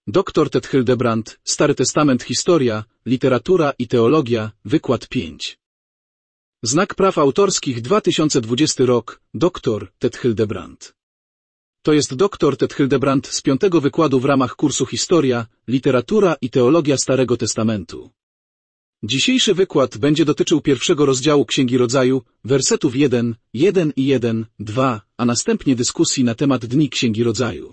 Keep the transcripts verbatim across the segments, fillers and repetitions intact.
Doktor Ted Hildebrandt, Stary Testament, historia, literatura i teologia, wykład pięć. Znak praw autorskich dwa tysiące dwudziesty rok, Doktor Ted Hildebrandt. To jest Doktor Ted Hildebrandt z piątego wykładu w ramach kursu Historia, literatura i teologia Starego Testamentu. Dzisiejszy wykład będzie dotyczył pierwszego rozdziału Księgi Rodzaju, wersetów jeden, jeden i jeden, dwa, a następnie dyskusji na temat dni Księgi Rodzaju.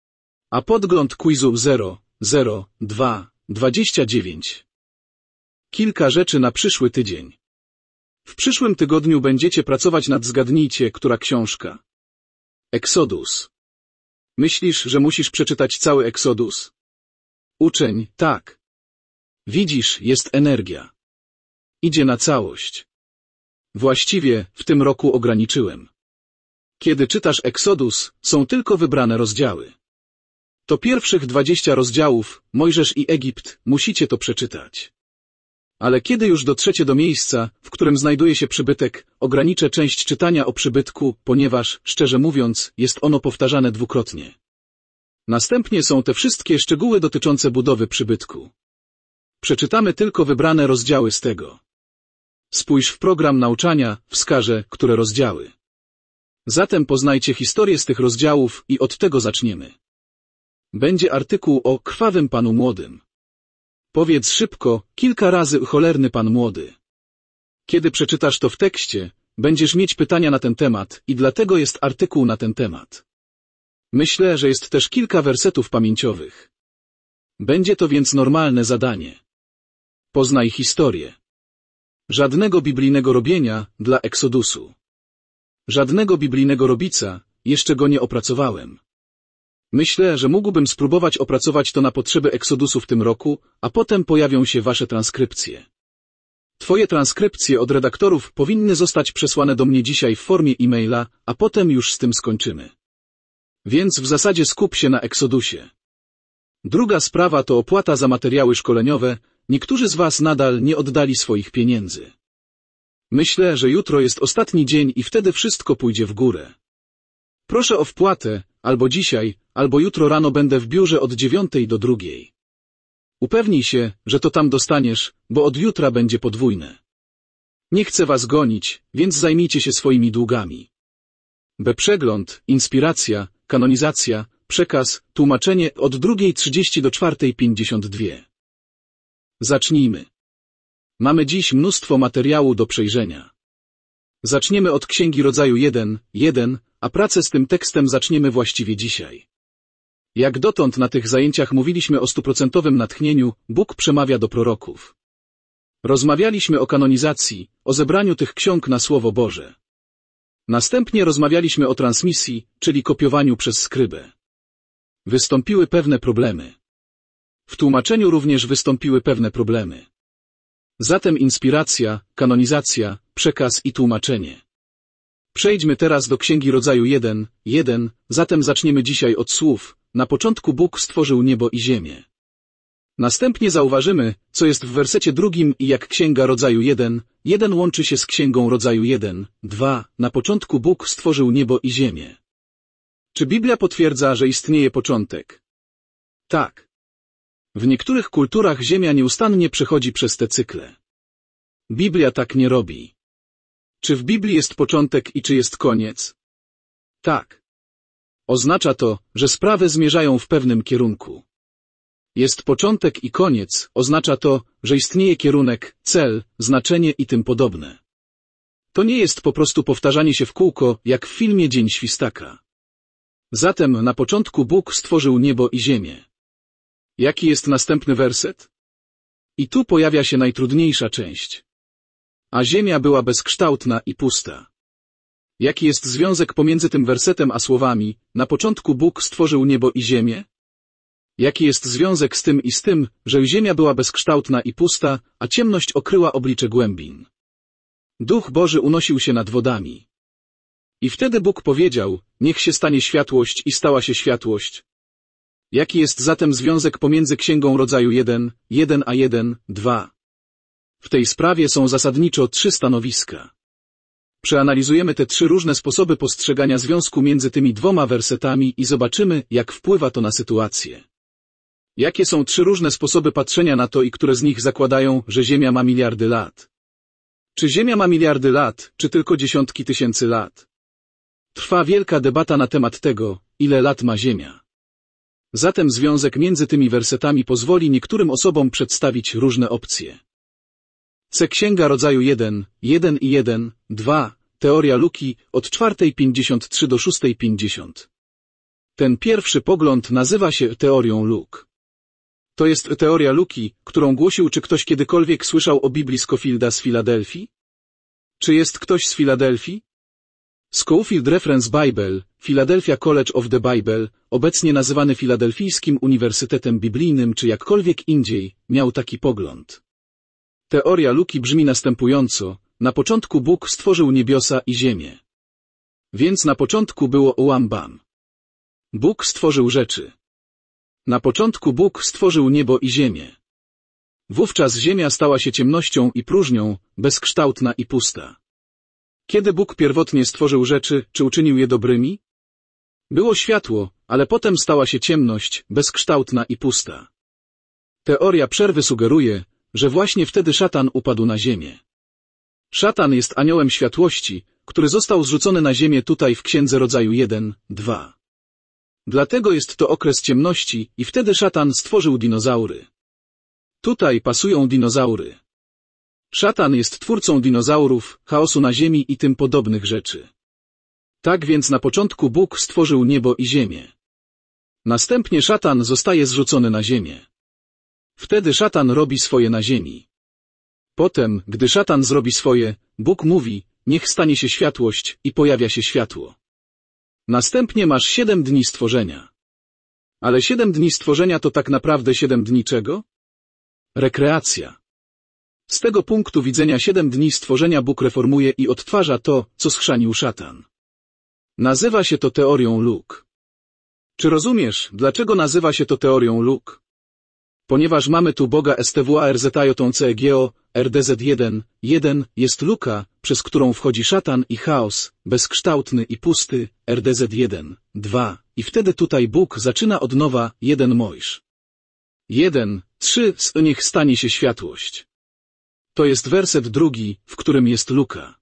A podgląd quizu zero, zero, dwa, dwadzieścia dziewięć. Kilka rzeczy na przyszły tydzień. W przyszłym tygodniu będziecie pracować nad zgadnijcie, która książka. Exodus. Myślisz, że musisz przeczytać cały Exodus? Uczeń, tak. Widzisz, jest energia. Idzie na całość. Właściwie, w tym roku ograniczyłem. Kiedy czytasz Exodus, są tylko wybrane rozdziały. To pierwszych dwadzieścia rozdziałów, Mojżesz i Egipt, musicie to przeczytać. Ale kiedy już dotrzecie do miejsca, w którym znajduje się przybytek, ograniczę część czytania o przybytku, ponieważ, szczerze mówiąc, jest ono powtarzane dwukrotnie. Następnie są te wszystkie szczegóły dotyczące budowy przybytku. Przeczytamy tylko wybrane rozdziały z tego. Spójrz w program nauczania, wskażę, które rozdziały. Zatem poznajcie historię z tych rozdziałów i od tego zaczniemy. Będzie artykuł o krwawym panu młodym. Powiedz szybko, kilka razy cholerny pan młody. Kiedy przeczytasz to w tekście, będziesz mieć pytania na ten temat i dlatego jest artykuł na ten temat. Myślę, że jest też kilka wersetów pamięciowych. Będzie to więc normalne zadanie. Poznaj historię. Żadnego biblijnego robienia dla Eksodusu. Żadnego biblijnego robica, jeszcze go nie opracowałem. Myślę, że mógłbym spróbować opracować to na potrzeby Eksodusu w tym roku, a potem pojawią się wasze transkrypcje. Twoje transkrypcje od redaktorów powinny zostać przesłane do mnie dzisiaj w formie e-maila, a potem już z tym skończymy. Więc w zasadzie skup się na Eksodusie. Druga sprawa to opłata za materiały szkoleniowe. Niektórzy z was nadal nie oddali swoich pieniędzy. Myślę, że jutro jest ostatni dzień i wtedy wszystko pójdzie w górę. Proszę o wpłatę, albo dzisiaj, albo jutro rano będę w biurze od dziewiątej do drugiej. Upewnij się, że to tam dostaniesz, bo od jutra będzie podwójne. Nie chcę was gonić, więc zajmijcie się swoimi długami. B. Przegląd, inspiracja, kanonizacja, przekaz, tłumaczenie od drugiej trzydzieści do czwartej pięćdziesiąt dwa. Zacznijmy. Mamy dziś mnóstwo materiału do przejrzenia. Zaczniemy od Księgi Rodzaju jeden, jeden, a pracę z tym tekstem zaczniemy właściwie dzisiaj. Jak dotąd na tych zajęciach mówiliśmy o stuprocentowym natchnieniu, Bóg przemawia do proroków. Rozmawialiśmy o kanonizacji, o zebraniu tych ksiąg na Słowo Boże. Następnie rozmawialiśmy o transmisji, czyli kopiowaniu przez skrybę. Wystąpiły pewne problemy. W tłumaczeniu również wystąpiły pewne problemy. Zatem inspiracja, kanonizacja, przekaz i tłumaczenie. Przejdźmy teraz do Księgi Rodzaju jeden, jeden, zatem zaczniemy dzisiaj od słów. Na początku Bóg stworzył niebo i ziemię. Następnie zauważymy, co jest w wersecie drugim i jak Księga Rodzaju jeden, jeden łączy się z Księgą Rodzaju jeden, dwa. Na początku Bóg stworzył niebo i ziemię. Czy Biblia potwierdza, że istnieje początek? Tak. W niektórych kulturach Ziemia nieustannie przechodzi przez te cykle. Biblia tak nie robi. Czy w Biblii jest początek i czy jest koniec? Tak. Oznacza to, że sprawy zmierzają w pewnym kierunku. Jest początek i koniec, oznacza to, że istnieje kierunek, cel, znaczenie i tym podobne. To nie jest po prostu powtarzanie się w kółko, jak w filmie Dzień Świstaka. Zatem na początku Bóg stworzył niebo i ziemię. Jaki jest następny werset? I tu pojawia się najtrudniejsza część. A ziemia była bezkształtna i pusta. Jaki jest związek pomiędzy tym wersetem a słowami, na początku Bóg stworzył niebo i ziemię? Jaki jest związek z tym i z tym, że ziemia była bezkształtna i pusta, a ciemność okryła oblicze głębin? Duch Boży unosił się nad wodami. I wtedy Bóg powiedział, niech się stanie światłość i stała się światłość. Jaki jest zatem związek pomiędzy Księgą Rodzaju jeden, jeden a jeden, dwa? W tej sprawie są zasadniczo trzy stanowiska. Przeanalizujemy te trzy różne sposoby postrzegania związku między tymi dwoma wersetami i zobaczymy, jak wpływa to na sytuację. Jakie są trzy różne sposoby patrzenia na to i które z nich zakładają, że Ziemia ma miliardy lat? Czy Ziemia ma miliardy lat, czy tylko dziesiątki tysięcy lat? Trwa wielka debata na temat tego, ile lat ma Ziemia. Zatem związek między tymi wersetami pozwoli niektórym osobom przedstawić różne opcje. C. Księga Rodzaju jeden, jeden i jeden, dwa, Teoria Luki, od czwartej pięćdziesiąt trzy do szóstej pięćdziesiąt. Ten pierwszy pogląd nazywa się teorią luk. To jest teoria Luki, którą głosił. Czy ktoś kiedykolwiek słyszał o Biblii Scofielda z Filadelfii? Czy jest ktoś z Filadelfii? Scofield Reference Bible, Philadelphia College of the Bible, obecnie nazywany Filadelfijskim Uniwersytetem Biblijnym czy jakkolwiek indziej, miał taki pogląd. Teoria Luki brzmi następująco: na początku Bóg stworzył niebiosa i ziemię. Więc na początku było łam bam. Bóg stworzył rzeczy. Na początku Bóg stworzył niebo i ziemię. Wówczas ziemia stała się ciemnością i próżnią, bezkształtna i pusta. Kiedy Bóg pierwotnie stworzył rzeczy, czy uczynił je dobrymi? Było światło, ale potem stała się ciemność, bezkształtna i pusta. Teoria przerwy sugeruje, że właśnie wtedy szatan upadł na ziemię. Szatan jest aniołem światłości, który został zrzucony na ziemię tutaj w Księdze Rodzaju jeden, dwa. Dlatego jest to okres ciemności i wtedy szatan stworzył dinozaury. Tutaj pasują dinozaury. Szatan jest twórcą dinozaurów, chaosu na ziemi i tym podobnych rzeczy. Tak więc na początku Bóg stworzył niebo i ziemię. Następnie szatan zostaje zrzucony na ziemię. Wtedy szatan robi swoje na ziemi. Potem, gdy szatan zrobi swoje, Bóg mówi: niech stanie się światłość, i pojawia się światło. Następnie masz siedem dni stworzenia. Ale siedem dni stworzenia to tak naprawdę siedem dni czego? Rekreacja. Z tego punktu widzenia siedem dni stworzenia Bóg reformuje i odtwarza to, co schrzanił szatan. Nazywa się to teorią luk. Czy rozumiesz, dlaczego nazywa się to teorią luk? Ponieważ mamy tu Boga stwarcego R D Z jeden, jeden jest luka, przez którą wchodzi szatan i chaos, bezkształtny i pusty, R D Z jeden, dwa, i wtedy tutaj Bóg zaczyna od nowa, jeden Mojż. jeden, trzy, z niech stanie się światłość. To jest werset drugi, w którym jest luka.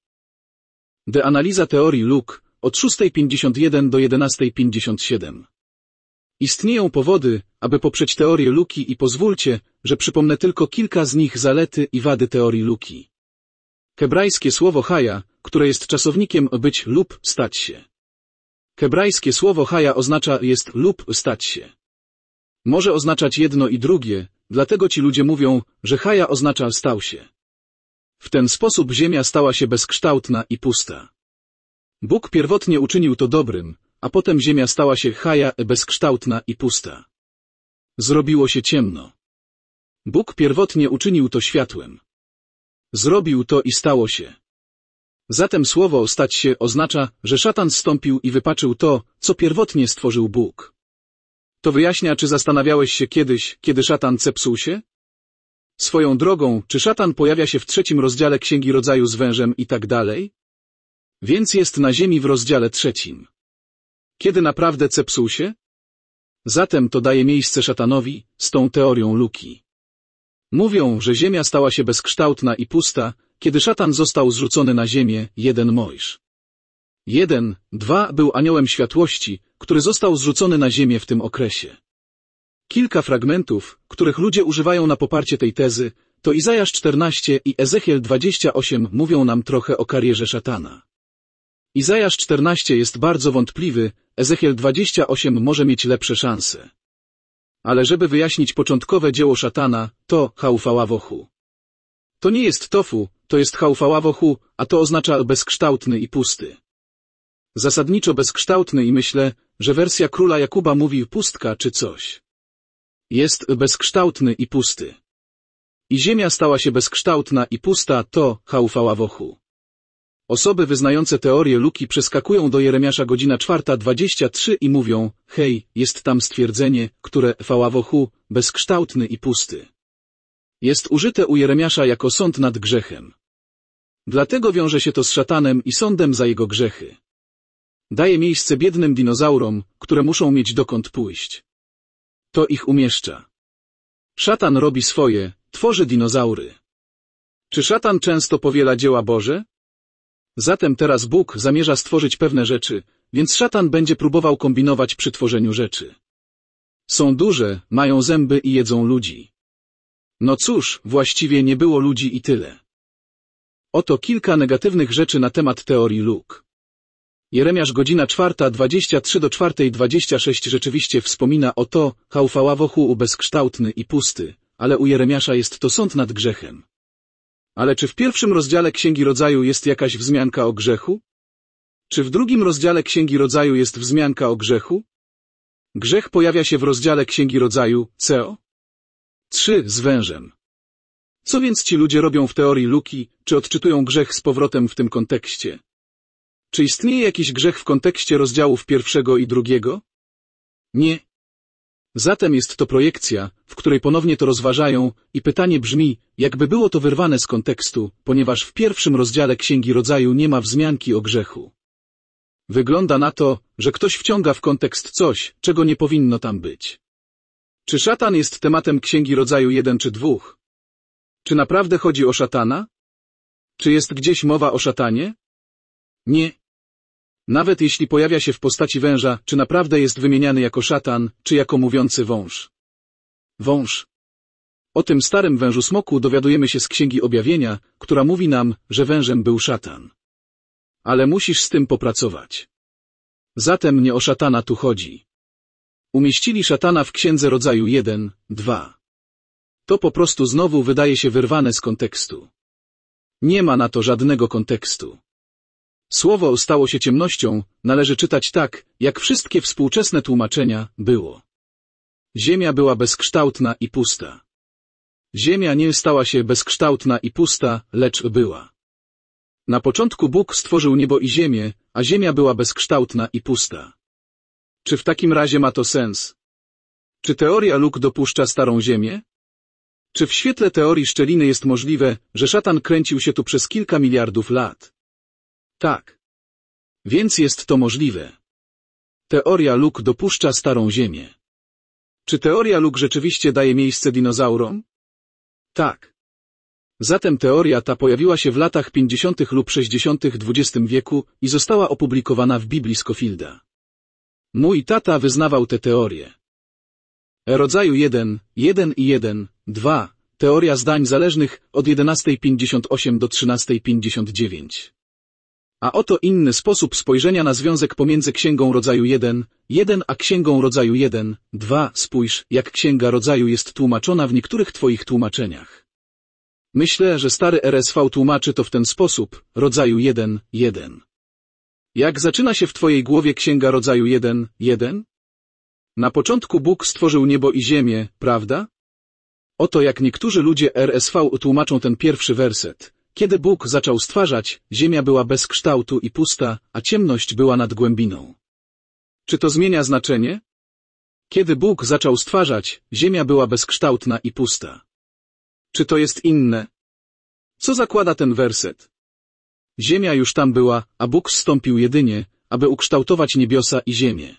De analiza teorii luk, od szóstej pięćdziesiąt jeden do jedenastej pięćdziesiąt siedem. Istnieją powody, aby poprzeć teorię luki i pozwólcie, że przypomnę tylko kilka z nich: zalety i wady teorii luki. Hebrajskie słowo haja, które jest czasownikiem być lub stać się. Hebrajskie słowo haja oznacza jest lub stać się. Może oznaczać jedno i drugie, dlatego ci ludzie mówią, że haja oznacza stał się. W ten sposób ziemia stała się bezkształtna i pusta. Bóg pierwotnie uczynił to dobrym, a potem ziemia stała się haja, bezkształtna i pusta. Zrobiło się ciemno. Bóg pierwotnie uczynił to światłem. Zrobił to i stało się. Zatem słowo stać się oznacza, że szatan zstąpił i wypaczył to, co pierwotnie stworzył Bóg. To wyjaśnia, czy zastanawiałeś się kiedyś, kiedy szatan zepsuł się? Swoją drogą, czy szatan pojawia się w trzecim rozdziale Księgi Rodzaju z wężem i tak dalej? Więc jest na ziemi w rozdziale trzecim. Kiedy naprawdę zepsuł się? Zatem to daje miejsce szatanowi, z tą teorią luki. Mówią, że ziemia stała się bezkształtna i pusta, kiedy szatan został zrzucony na ziemię, jeden Mojż. jeden, dwa był aniołem światłości, który został zrzucony na ziemię w tym okresie. Kilka fragmentów, których ludzie używają na poparcie tej tezy, to Izajasz czternaście i Ezechiel dwadzieścia osiem, mówią nam trochę o karierze szatana. Izajasz czternaście jest bardzo wątpliwy, Ezechiel dwadzieścia osiem może mieć lepsze szanse. Ale żeby wyjaśnić początkowe dzieło szatana, to chaufaławochu. To nie jest tofu, to jest chaufaławochu, a to oznacza bezkształtny i pusty. Zasadniczo bezkształtny i myślę, że wersja króla Jakuba mówi pustka czy coś. Jest bezkształtny i pusty. I ziemia stała się bezkształtna i pusta, to chaufaławochu. Osoby wyznające teorię luki przeskakują do Jeremiasza godzina czwarta dwadzieścia trzy i mówią: hej, jest tam stwierdzenie, które faławochu, bezkształtny i pusty. Jest użyte u Jeremiasza jako sąd nad grzechem. Dlatego wiąże się to z szatanem i sądem za jego grzechy. Daje miejsce biednym dinozaurom, które muszą mieć dokąd pójść. To ich umieszcza. Szatan robi swoje, tworzy dinozaury. Czy szatan często powiela dzieła Boże? Zatem teraz Bóg zamierza stworzyć pewne rzeczy, więc szatan będzie próbował kombinować przy tworzeniu rzeczy. Są duże, mają zęby i jedzą ludzi. No cóż, właściwie nie było ludzi i tyle. Oto kilka negatywnych rzeczy na temat teorii luk. Jeremiasz godzina czwarta dwadzieścia trzy do czwartej dwadzieścia sześć rzeczywiście wspomina o to, chałfaławochu bezkształtny i pusty, ale u Jeremiasza jest to sąd nad grzechem. Ale czy w pierwszym rozdziale Księgi Rodzaju jest jakaś wzmianka o grzechu? Czy w drugim rozdziale Księgi Rodzaju jest wzmianka o grzechu? Grzech pojawia się w rozdziale Księgi Rodzaju, co? trzy z wężem. Co więc ci ludzie robią w teorii luki, czy odczytują grzech z powrotem w tym kontekście? Czy istnieje jakiś grzech w kontekście rozdziałów pierwszego i drugiego? Nie. Zatem jest to projekcja, w której ponownie to rozważają i pytanie brzmi, jakby było to wyrwane z kontekstu, ponieważ w pierwszym rozdziale Księgi Rodzaju nie ma wzmianki o grzechu. Wygląda na to, że ktoś wciąga w kontekst coś, czego nie powinno tam być. Czy szatan jest tematem Księgi Rodzaju jeden czy dwóch? Czy naprawdę chodzi o szatana? Czy jest gdzieś mowa o szatanie? Nie. Nawet jeśli pojawia się w postaci węża, czy naprawdę jest wymieniany jako szatan, czy jako mówiący wąż? Wąż. O tym starym wężu smoku dowiadujemy się z Księgi Objawienia, która mówi nam, że wężem był szatan. Ale musisz z tym popracować. Zatem nie o szatana tu chodzi. Umieścili szatana w Księdze Rodzaju jeden, dwa. To po prostu znowu wydaje się wyrwane z kontekstu. Nie ma na to żadnego kontekstu. Słowo stało się ciemnością, należy czytać tak, jak wszystkie współczesne tłumaczenia, było. Ziemia była bezkształtna i pusta. Ziemia nie stała się bezkształtna i pusta, lecz była. Na początku Bóg stworzył niebo i ziemię, a ziemia była bezkształtna i pusta. Czy w takim razie ma to sens? Czy teoria luk dopuszcza starą ziemię? Czy w świetle teorii szczeliny jest możliwe, że szatan kręcił się tu przez kilka miliardów lat? Tak. Więc jest to możliwe. Teoria luk dopuszcza starą ziemię. Czy teoria luk rzeczywiście daje miejsce dinozaurom? Tak. Zatem teoria ta pojawiła się w latach pięćdziesiątych lub sześćdziesiątych dwudziestego wieku i została opublikowana w Biblii Scofielda. Mój tata wyznawał tę teorię. Rodzaju jeden, jeden i jeden, dwa, teoria zdań zależnych od jedenastej pięćdziesiąt osiem do trzynastej pięćdziesiąt dziewięć. A oto inny sposób spojrzenia na związek pomiędzy Księgą Rodzaju jeden, jeden a Księgą Rodzaju jeden, dwa. Spójrz, jak Księga Rodzaju jest tłumaczona w niektórych Twoich tłumaczeniach. Myślę, że stary R S V tłumaczy to w ten sposób, Rodzaju jeden, jeden. Jak zaczyna się w Twojej głowie Księga Rodzaju jeden, jeden? Na początku Bóg stworzył niebo i ziemię, prawda? Oto jak niektórzy ludzie R S V tłumaczą ten pierwszy werset. Kiedy Bóg zaczął stwarzać, ziemia była bez kształtu i pusta, a ciemność była nad głębiną. Czy to zmienia znaczenie? Kiedy Bóg zaczął stwarzać, ziemia była bezkształtna i pusta. Czy to jest inne? Co zakłada ten werset? Ziemia już tam była, a Bóg zstąpił jedynie, aby ukształtować niebiosa i ziemię.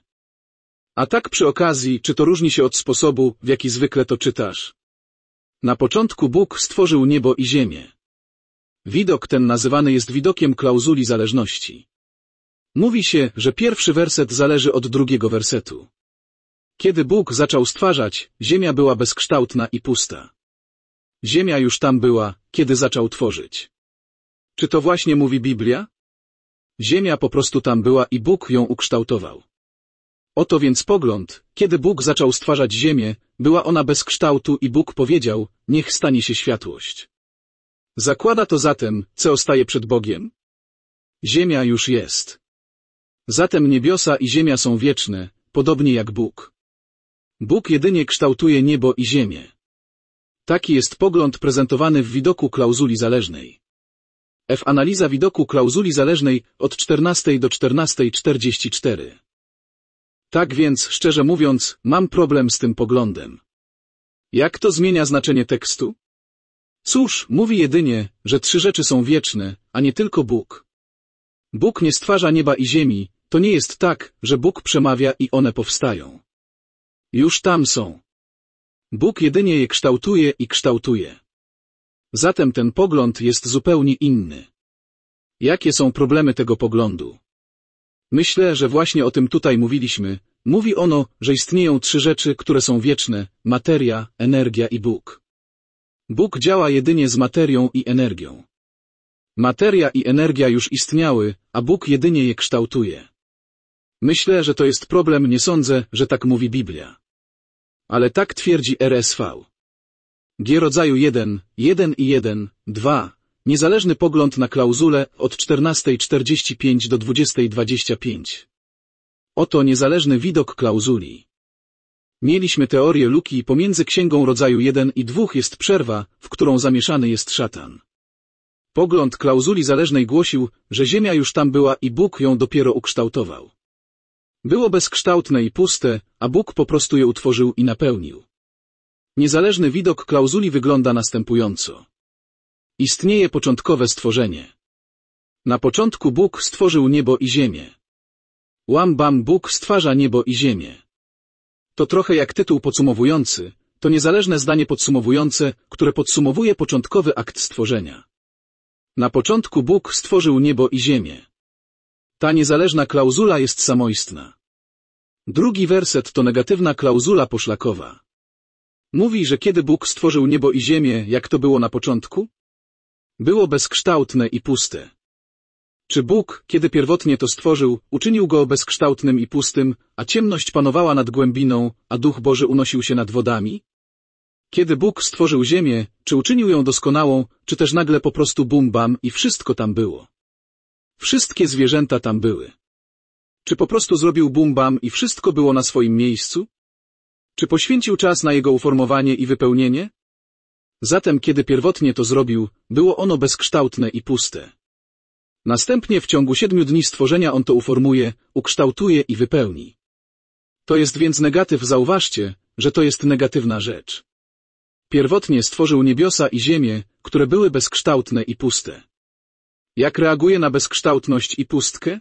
A tak przy okazji, czy to różni się od sposobu, w jaki zwykle to czytasz? Na początku Bóg stworzył niebo i ziemię. Widok ten nazywany jest widokiem klauzuli zależności. Mówi się, że pierwszy werset zależy od drugiego wersetu. Kiedy Bóg zaczął stwarzać, ziemia była bezkształtna i pusta. Ziemia już tam była, kiedy zaczął tworzyć. Czy to właśnie mówi Biblia? Ziemia po prostu tam była i Bóg ją ukształtował. Oto więc pogląd, kiedy Bóg zaczął stwarzać ziemię, była ona bez kształtu i Bóg powiedział, niech stanie się światłość. Zakłada to zatem, co staje przed Bogiem? Ziemia już jest. Zatem niebiosa i ziemia są wieczne, podobnie jak Bóg. Bóg jedynie kształtuje niebo i ziemię. Taki jest pogląd prezentowany w widoku klauzuli zależnej. F. Analiza widoku klauzuli zależnej od czternastej do czternastej czterdzieści cztery. Tak więc, szczerze mówiąc, mam problem z tym poglądem. Jak to zmienia znaczenie tekstu? Cóż, mówi jedynie, że trzy rzeczy są wieczne, a nie tylko Bóg. Bóg nie stwarza nieba i ziemi, to nie jest tak, że Bóg przemawia i one powstają. Już tam są. Bóg jedynie je kształtuje i kształtuje. Zatem ten pogląd jest zupełnie inny. Jakie są problemy tego poglądu? Myślę, że właśnie o tym tutaj mówiliśmy. Mówi ono, że istnieją trzy rzeczy, które są wieczne: materia, energia i Bóg. Bóg działa jedynie z materią i energią. Materia i energia już istniały, a Bóg jedynie je kształtuje. Myślę, że to jest problem, nie sądzę, że tak mówi Biblia. Ale tak twierdzi R S V. G rodzaju jeden, jeden i jeden, dwa. Niezależny pogląd na klauzulę od czternastej czterdzieści pięć do dwudziestej dwadzieścia pięć. Oto niezależny widok klauzuli. Mieliśmy teorię luki i pomiędzy księgą rodzaju jeden i dwóch jest przerwa, w którą zamieszany jest szatan. Pogląd klauzuli zależnej głosił, że ziemia już tam była i Bóg ją dopiero ukształtował. Było bezkształtne i puste, a Bóg po prostu je utworzył i napełnił. Niezależny widok klauzuli wygląda następująco. Istnieje początkowe stworzenie. Na początku Bóg stworzył niebo i ziemię. Łam bam, Bóg stwarza niebo i ziemię. To trochę jak tytuł podsumowujący, to niezależne zdanie podsumowujące, które podsumowuje początkowy akt stworzenia. Na początku Bóg stworzył niebo i ziemię. Ta niezależna klauzula jest samoistna. Drugi werset to negatywna klauzula poszlakowa. Mówi, że kiedy Bóg stworzył niebo i ziemię, jak to było na początku? Było bezkształtne i puste. Czy Bóg, kiedy pierwotnie to stworzył, uczynił go bezkształtnym i pustym, a ciemność panowała nad głębiną, a Duch Boży unosił się nad wodami? Kiedy Bóg stworzył ziemię, czy uczynił ją doskonałą, czy też nagle po prostu bum bam i wszystko tam było? Wszystkie zwierzęta tam były. Czy po prostu zrobił bum bam i wszystko było na swoim miejscu? Czy poświęcił czas na jego uformowanie i wypełnienie? Zatem kiedy pierwotnie to zrobił, było ono bezkształtne i puste. Następnie w ciągu siedmiu dni stworzenia on to uformuje, ukształtuje i wypełni. To jest więc negatyw, zauważcie, że to jest negatywna rzecz. Pierwotnie stworzył niebiosa i ziemię, które były bezkształtne i puste. Jak reaguje na bezkształtność i pustkę?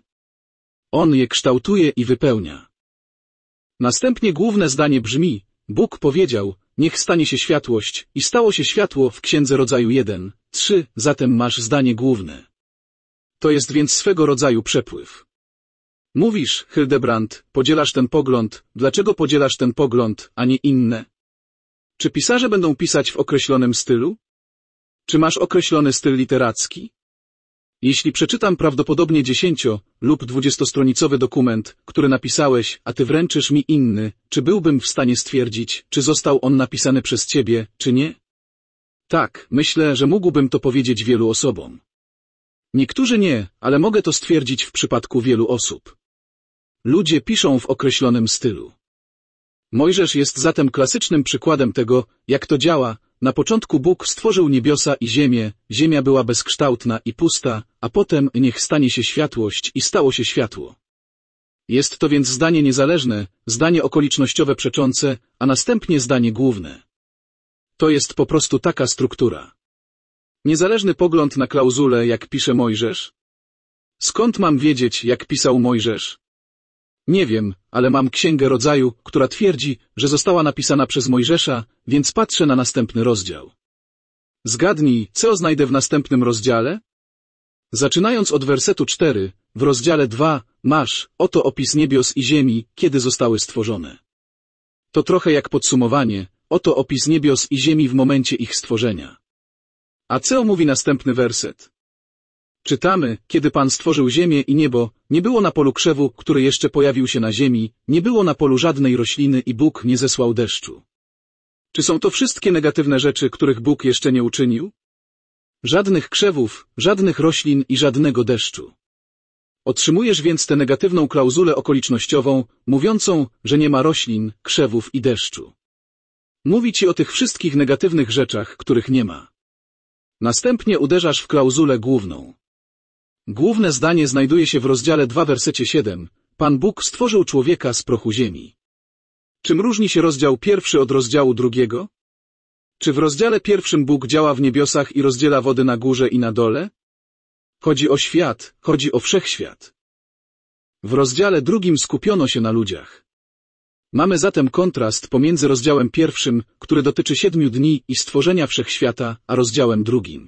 On je kształtuje i wypełnia. Następnie główne zdanie brzmi: Bóg powiedział, niech stanie się światłość, i stało się światło w księdze rodzaju jeden, trzy, zatem masz zdanie główne. To jest więc swego rodzaju przepływ. Mówisz, Hildebrand, podzielasz ten pogląd, dlaczego podzielasz ten pogląd, a nie inne? Czy pisarze będą pisać w określonym stylu? Czy masz określony styl literacki? Jeśli przeczytam prawdopodobnie dziesięcio- lub dwudziestostronicowy dokument, który napisałeś, a ty wręczysz mi inny, czy byłbym w stanie stwierdzić, czy został on napisany przez ciebie, czy nie? Tak, myślę, że mógłbym to powiedzieć wielu osobom. Niektórzy nie, ale mogę to stwierdzić w przypadku wielu osób. Ludzie piszą w określonym stylu. Mojżesz jest zatem klasycznym przykładem tego, jak to działa. Na początku Bóg stworzył niebiosa i ziemię, ziemia była bezkształtna i pusta, a potem niech stanie się światłość i stało się światło. Jest to więc zdanie niezależne, zdanie okolicznościowe przeczące, a następnie zdanie główne. To jest po prostu taka struktura. Niezależny pogląd na klauzulę, jak pisze Mojżesz? Skąd mam wiedzieć, jak pisał Mojżesz? Nie wiem, ale mam księgę rodzaju, która twierdzi, że została napisana przez Mojżesza, więc patrzę na następny rozdział. Zgadnij, co znajdę w następnym rozdziale? Zaczynając od wersetu cztery, w rozdziale dwa, masz, oto opis niebios i ziemi, kiedy zostały stworzone. To trochę jak podsumowanie, oto opis niebios i ziemi w momencie ich stworzenia. A co mówi następny werset? Czytamy, kiedy Pan stworzył ziemię i niebo, nie było na polu krzewu, który jeszcze pojawił się na ziemi, nie było na polu żadnej rośliny i Bóg nie zesłał deszczu. Czy są to wszystkie negatywne rzeczy, których Bóg jeszcze nie uczynił? Żadnych krzewów, żadnych roślin i żadnego deszczu. Otrzymujesz więc tę negatywną klauzulę okolicznościową, mówiącą, że nie ma roślin, krzewów i deszczu. Mówi ci o tych wszystkich negatywnych rzeczach, których nie ma. Następnie uderzasz w klauzulę główną. Główne zdanie znajduje się w rozdziale dwa, wersecie siedem. Pan Bóg stworzył człowieka z prochu ziemi. Czym różni się rozdział pierwszy od rozdziału drugiego? Czy w rozdziale pierwszym Bóg działa w niebiosach i rozdziela wody na górze i na dole? Chodzi o świat, chodzi o wszechświat. W rozdziale drugim skupiono się na ludziach. Mamy zatem kontrast pomiędzy rozdziałem pierwszym, który dotyczy siedmiu dni i stworzenia wszechświata, a rozdziałem drugim.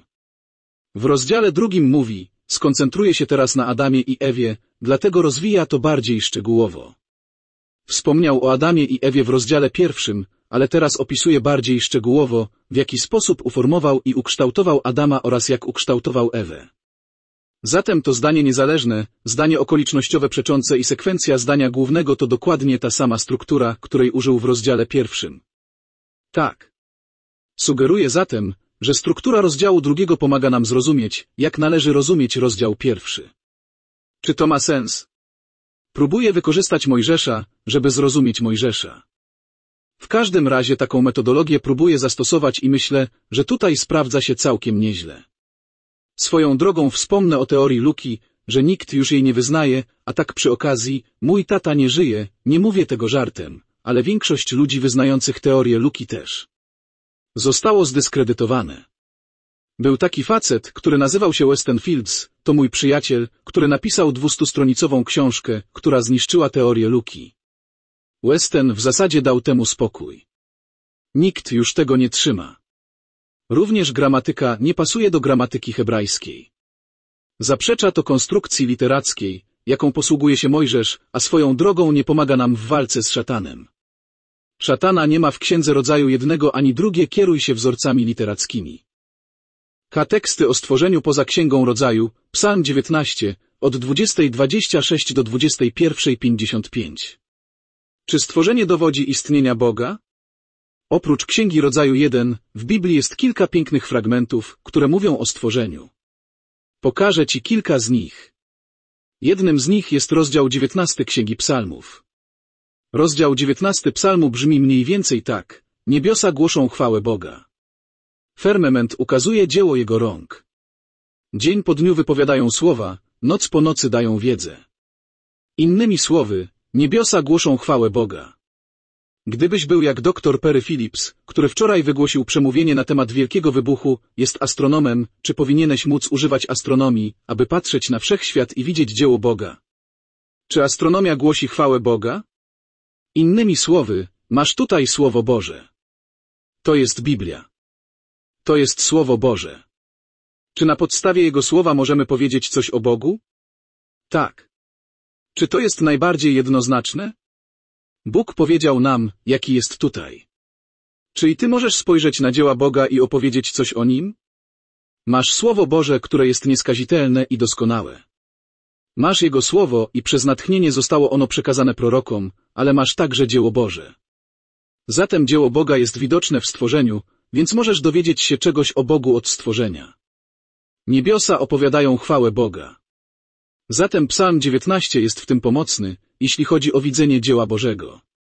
W rozdziale drugim mówi, skoncentruje się teraz na Adamie i Ewie, dlatego rozwija to bardziej szczegółowo. Wspomniał o Adamie i Ewie w rozdziale pierwszym, ale teraz opisuje bardziej szczegółowo, w jaki sposób uformował i ukształtował Adama oraz jak ukształtował Ewę. Zatem to zdanie niezależne, zdanie okolicznościowe przeczące i sekwencja zdania głównego to dokładnie ta sama struktura, której użył w rozdziale pierwszym. Tak. Sugeruje zatem, że struktura rozdziału drugiego pomaga nam zrozumieć, jak należy rozumieć rozdział pierwszy. Czy to ma sens? Próbuję wykorzystać Mojżesza, żeby zrozumieć Mojżesza. W każdym razie taką metodologię próbuję zastosować i myślę, że tutaj sprawdza się całkiem nieźle. Swoją drogą wspomnę o teorii Luki, że nikt już jej nie wyznaje, a tak przy okazji, mój tata nie żyje, nie mówię tego żartem, ale większość ludzi wyznających teorię Luki też. Zostało zdyskredytowane. Był taki facet, który nazywał się Weston Fields, to mój przyjaciel, który napisał dwustustronicową książkę, która zniszczyła teorię Luki. Weston w zasadzie dał temu spokój. Nikt już tego nie trzyma. Również gramatyka nie pasuje do gramatyki hebrajskiej. Zaprzecza to konstrukcji literackiej, jaką posługuje się Mojżesz, a swoją drogą nie pomaga nam w walce z szatanem. Szatana nie ma w Księdze Rodzaju jednego ani drugie, kieruj się wzorcami literackimi. K. Teksty o stworzeniu poza Księgą Rodzaju, Psalm dziewiętnaście, od dwudziestej dwadzieścia sześć do dwudziestej pierwszej pięćdziesiąt pięć. Czy stworzenie dowodzi istnienia Boga? Oprócz Księgi Rodzaju jeden, w Biblii jest kilka pięknych fragmentów, które mówią o stworzeniu. Pokażę Ci kilka z nich. Jednym z nich jest rozdział dziewiętnasty Księgi Psalmów. Rozdział dziewiętnasty Psalmu brzmi mniej więcej tak: niebiosa głoszą chwałę Boga. Firmament ukazuje dzieło Jego rąk. Dzień po dniu wypowiadają słowa, noc po nocy dają wiedzę. Innymi słowy, niebiosa głoszą chwałę Boga. Gdybyś był jak doktor Perry Phillips, który wczoraj wygłosił przemówienie na temat Wielkiego Wybuchu, jest astronomem, czy powinieneś móc używać astronomii, aby patrzeć na wszechświat i widzieć dzieło Boga? Czy astronomia głosi chwałę Boga? Innymi słowy, masz tutaj Słowo Boże. To jest Biblia. To jest Słowo Boże. Czy na podstawie Jego słowa możemy powiedzieć coś o Bogu? Tak. Czy to jest najbardziej jednoznaczne? Bóg powiedział nam, jaki jest tutaj. Czy i ty możesz spojrzeć na dzieła Boga i opowiedzieć coś o Nim? Masz Słowo Boże, które jest nieskazitelne i doskonałe. Masz Jego Słowo i przez natchnienie zostało ono przekazane prorokom, ale masz także dzieło Boże. Zatem dzieło Boga jest widoczne w stworzeniu, więc możesz dowiedzieć się czegoś o Bogu od stworzenia. Niebiosa opowiadają chwałę Boga. Zatem Psalm dziewiętnaście jest w tym pomocny, jeśli chodzi o widzenie dzieła Bożego.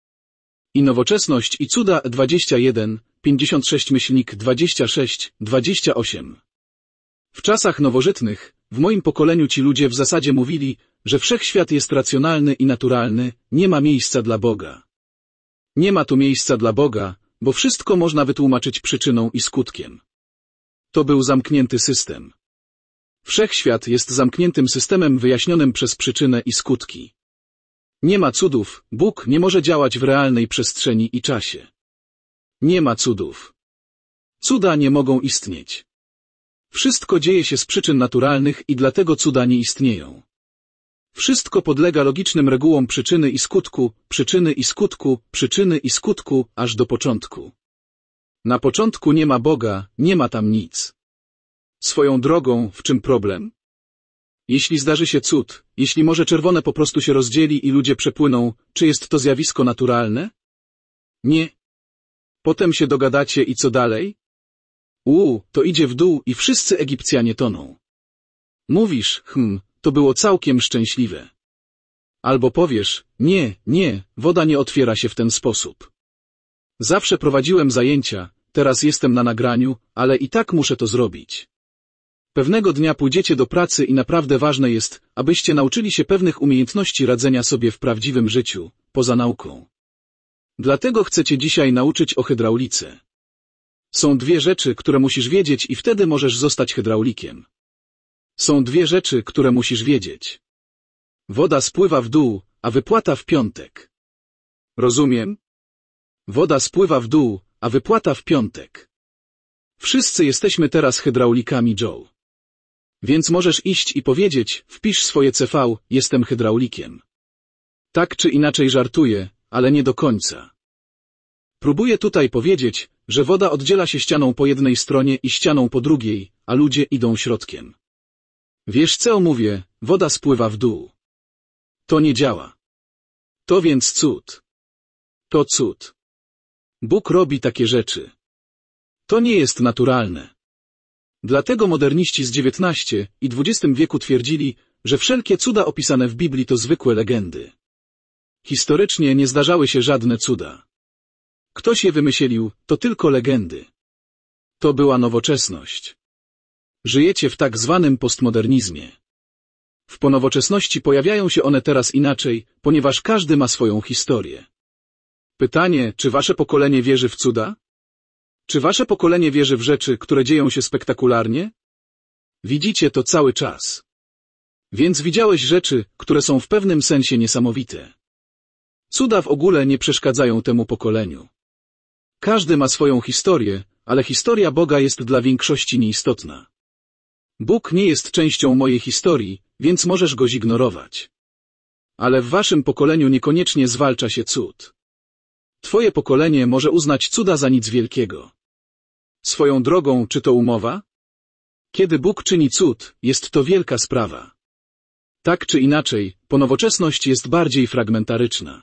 I nowoczesność i cuda dwadzieścia jeden, pięćdziesiąt sześć myślnik dwadzieścia sześć, dwadzieścia osiem. W czasach nowożytnych, w moim pokoleniu ci ludzie w zasadzie mówili, że wszechświat jest racjonalny i naturalny, nie ma miejsca dla Boga. Nie ma tu miejsca dla Boga, bo wszystko można wytłumaczyć przyczyną i skutkiem. To był zamknięty system. Wszechświat jest zamkniętym systemem wyjaśnionym przez przyczynę i skutki. Nie ma cudów, Bóg nie może działać w realnej przestrzeni i czasie. Nie ma cudów. Cuda nie mogą istnieć. Wszystko dzieje się z przyczyn naturalnych i dlatego cuda nie istnieją. Wszystko podlega logicznym regułom przyczyny i skutku, przyczyny i skutku, przyczyny i skutku, aż do początku. Na początku nie ma Boga, nie ma tam nic. Swoją drogą, w czym problem? Jeśli zdarzy się cud, jeśli Morze Czerwone po prostu się rozdzieli i ludzie przepłyną, czy jest to zjawisko naturalne? Nie. Potem się dogadacie i co dalej? Uuu, to idzie w dół i wszyscy Egipcjanie toną. Mówisz, hm, to było całkiem szczęśliwe. Albo powiesz, nie, nie, woda nie otwiera się w ten sposób. Zawsze prowadziłem zajęcia, teraz jestem na nagraniu, ale i tak muszę to zrobić. Pewnego dnia pójdziecie do pracy i naprawdę ważne jest, abyście nauczyli się pewnych umiejętności radzenia sobie w prawdziwym życiu, poza nauką. Dlatego chcę cię dzisiaj nauczyć o hydraulice. Są dwie rzeczy, które musisz wiedzieć i wtedy możesz zostać hydraulikiem. Są dwie rzeczy, które musisz wiedzieć. Woda spływa w dół, a wypłata w piątek. Rozumiem? Woda spływa w dół, a wypłata w piątek. Wszyscy jesteśmy teraz hydraulikami, Joe. Więc możesz iść i powiedzieć, wpisz swoje C V, jestem hydraulikiem. Tak czy inaczej żartuję, ale nie do końca. Próbuję tutaj powiedzieć, że woda oddziela się ścianą po jednej stronie i ścianą po drugiej, a ludzie idą środkiem. Wiesz co mówię, woda spływa w dół. To nie działa. To więc cud. To cud. Bóg robi takie rzeczy. To nie jest naturalne. Dlatego moderniści z dziewiętnastego i dwudziestego wieku twierdzili, że wszelkie cuda opisane w Biblii to zwykłe legendy. Historycznie nie zdarzały się żadne cuda. Ktoś je wymyślił, to tylko legendy. To była nowoczesność. Żyjecie w tak zwanym postmodernizmie. W ponowoczesności pojawiają się one teraz inaczej, ponieważ każdy ma swoją historię. Pytanie, czy wasze pokolenie wierzy w cuda? Czy wasze pokolenie wierzy w rzeczy, które dzieją się spektakularnie? Widzicie to cały czas. Więc widziałeś rzeczy, które są w pewnym sensie niesamowite. Cuda w ogóle nie przeszkadzają temu pokoleniu. Każdy ma swoją historię, ale historia Boga jest dla większości nieistotna. Bóg nie jest częścią mojej historii, więc możesz go zignorować. Ale w waszym pokoleniu niekoniecznie zwalcza się cud. Twoje pokolenie może uznać cuda za nic wielkiego. Swoją drogą, czy to umowa? Kiedy Bóg czyni cud, jest to wielka sprawa. Tak czy inaczej, ponowoczesność jest bardziej fragmentaryczna.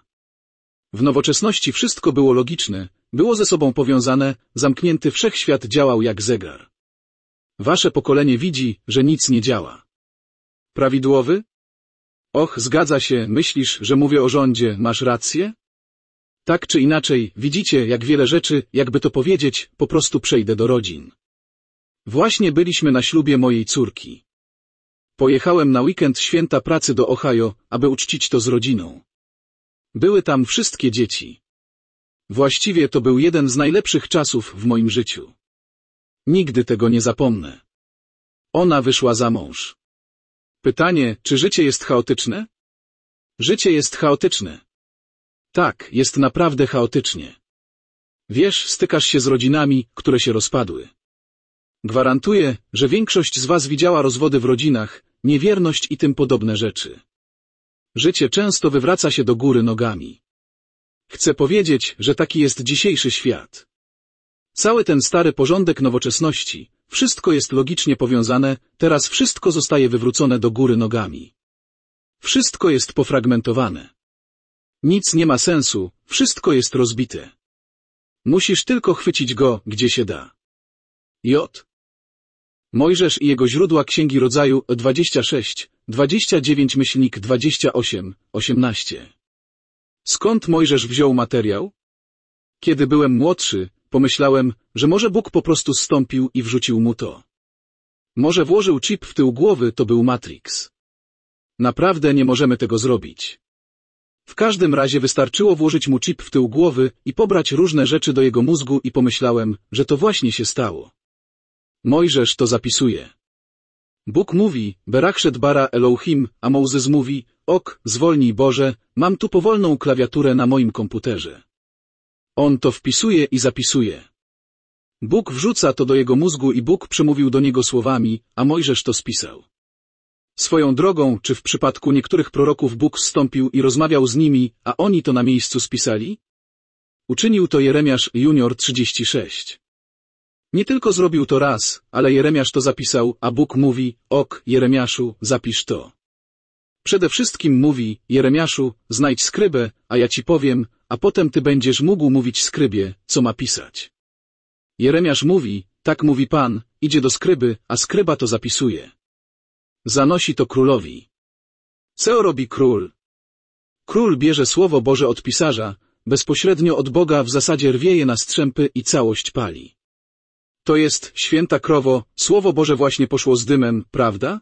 W nowoczesności wszystko było logiczne, było ze sobą powiązane, zamknięty wszechświat działał jak zegar. Wasze pokolenie widzi, że nic nie działa. Prawidłowy? Och, zgadza się, myślisz, że mówię o rządzie, masz rację? Tak czy inaczej, widzicie, jak wiele rzeczy, jakby to powiedzieć, po prostu przejdę do rodzin. Właśnie byliśmy na ślubie mojej córki. Pojechałem na weekend święta pracy do Ohio, aby uczcić to z rodziną. Były tam wszystkie dzieci. Właściwie to był jeden z najlepszych czasów w moim życiu. Nigdy tego nie zapomnę. Ona wyszła za mąż. Pytanie, czy życie jest chaotyczne? Życie jest chaotyczne. Tak, jest naprawdę chaotycznie. Wiesz, stykasz się z rodzinami, które się rozpadły. Gwarantuję, że większość z was widziała rozwody w rodzinach, niewierność i tym podobne rzeczy. Życie często wywraca się do góry nogami. Chcę powiedzieć, że taki jest dzisiejszy świat. Cały ten stary porządek nowoczesności, wszystko jest logicznie powiązane, teraz wszystko zostaje wywrócone do góry nogami. Wszystko jest pofragmentowane. Nic nie ma sensu, wszystko jest rozbite. Musisz tylko chwycić go, gdzie się da. J. Mojżesz i jego źródła Księgi Rodzaju dwadzieścia sześć, dwadzieścia dziewięć myślnik dwadzieścia osiem, osiemnaście. Skąd Mojżesz wziął materiał? Kiedy byłem młodszy, pomyślałem, że może Bóg po prostu zstąpił i wrzucił mu to. Może włożył chip w tył głowy, to był Matrix. Naprawdę nie możemy tego zrobić. W każdym razie wystarczyło włożyć mu chip w tył głowy i pobrać różne rzeczy do jego mózgu i pomyślałem, że to właśnie się stało. Mojżesz to zapisuje. Bóg mówi, Berachszet bara Elohim, a Mojżesz mówi, ok, zwolnij Boże, mam tu powolną klawiaturę na moim komputerze. On to wpisuje i zapisuje. Bóg wrzuca to do jego mózgu i Bóg przemówił do niego słowami, a Mojżesz to spisał. Swoją drogą, czy w przypadku niektórych proroków Bóg zstąpił i rozmawiał z nimi, a oni to na miejscu spisali? Uczynił to Jeremiasz junior trzydzieści sześć. Nie tylko zrobił to raz, ale Jeremiasz to zapisał, a Bóg mówi, ok, Jeremiaszu, zapisz to. Przede wszystkim mówi, Jeremiaszu, znajdź skrybę, a ja ci powiem, a potem ty będziesz mógł mówić skrybie, co ma pisać. Jeremiasz mówi, tak mówi Pan, idzie do skryby, a skryba to zapisuje. Zanosi to królowi. Co robi król? Król bierze Słowo Boże od pisarza, bezpośrednio od Boga w zasadzie rwie je na strzępy i całość pali. To jest, święta krowo, Słowo Boże właśnie poszło z dymem, prawda?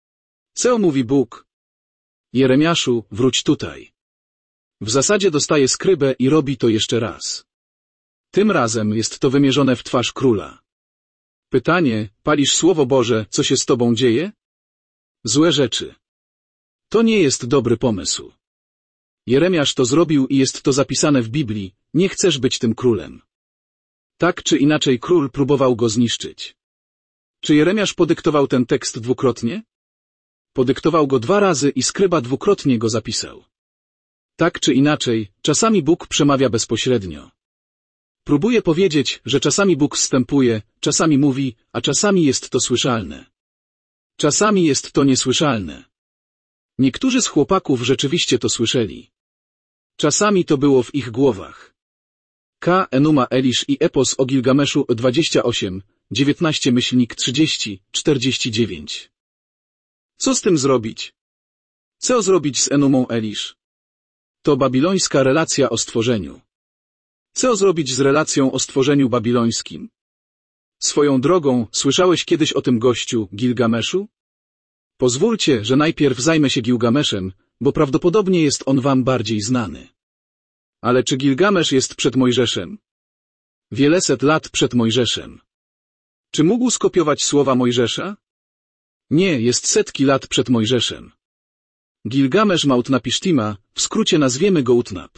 Co mówi Bóg? Jeremiaszu, wróć tutaj. W zasadzie dostaje skrybę i robi to jeszcze raz. Tym razem jest to wymierzone w twarz króla. Pytanie, palisz Słowo Boże, co się z tobą dzieje? Złe rzeczy. To nie jest dobry pomysł. Jeremiasz to zrobił i jest to zapisane w Biblii, nie chcesz być tym królem. Tak czy inaczej król próbował go zniszczyć. Czy Jeremiasz podyktował ten tekst dwukrotnie? Podyktował go dwa razy i skryba dwukrotnie go zapisał. Tak czy inaczej, czasami Bóg przemawia bezpośrednio. Próbuje powiedzieć, że czasami Bóg zstępuje, czasami mówi, a czasami jest to słyszalne. Czasami jest to niesłyszalne. Niektórzy z chłopaków rzeczywiście to słyszeli. Czasami to było w ich głowach. K. Enuma Elisz i Epos o Gilgameszu dwadzieścia osiem, dziewiętnaście myślnik trzydzieści, czterdzieści dziewięć. Co z tym zrobić? Co zrobić z Enumą Elisz? To babilońska relacja o stworzeniu. Co zrobić z relacją o stworzeniu babilońskim? Swoją drogą, słyszałeś kiedyś o tym gościu, Gilgameszu? Pozwólcie, że najpierw zajmę się Gilgameszem, bo prawdopodobnie jest on wam bardziej znany. Ale czy Gilgamesz jest przed Mojżeszem? Wieleset lat przed Mojżeszem. Czy mógł skopiować słowa Mojżesza? Nie, jest setki lat przed Mojżeszem. Gilgamesz ma Utnapishtima, w skrócie nazwiemy go Utnap.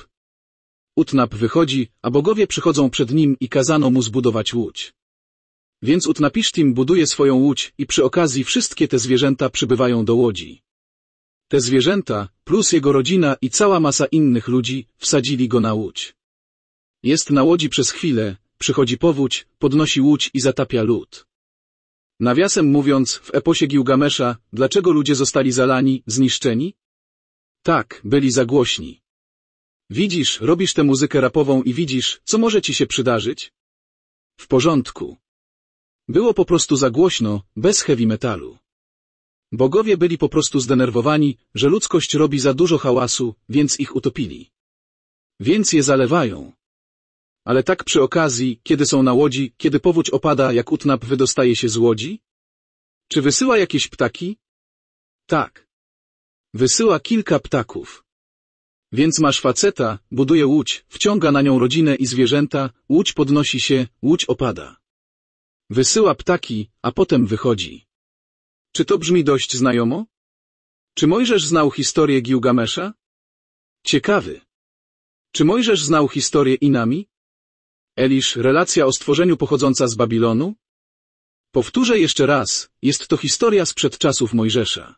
Utnap wychodzi, a bogowie przychodzą przed nim i kazano mu zbudować łódź. Więc Utnapishtim buduje swoją łódź i przy okazji wszystkie te zwierzęta przybywają do łodzi. Te zwierzęta, plus jego rodzina i cała masa innych ludzi, wsadzili go na łódź. Jest na łodzi przez chwilę, przychodzi powódź, podnosi łódź i zatapia lód. Nawiasem mówiąc, w eposie Gilgamesza, dlaczego ludzie zostali zalani, zniszczeni? Tak, byli za głośni. Widzisz, robisz tę muzykę rapową i widzisz, co może ci się przydarzyć? W porządku. Było po prostu za głośno, bez heavy metalu. Bogowie byli po prostu zdenerwowani, że ludzkość robi za dużo hałasu, więc ich utopili. Więc je zalewają. Ale tak przy okazji, kiedy są na łodzi, kiedy powódź opada, jak Utnap wydostaje się z łodzi? Czy wysyła jakieś ptaki? Tak. Wysyła kilka ptaków. Więc masz faceta, buduje łódź, wciąga na nią rodzinę i zwierzęta, łódź podnosi się, łódź opada. Wysyła ptaki, a potem wychodzi. Czy to brzmi dość znajomo? Czy Mojżesz znał historię Gilgamesza? Ciekawy. Czy Mojżesz znał historię Inami? Elisz, relacja o stworzeniu pochodząca z Babilonu? Powtórzę jeszcze raz, jest to historia sprzed czasów Mojżesza.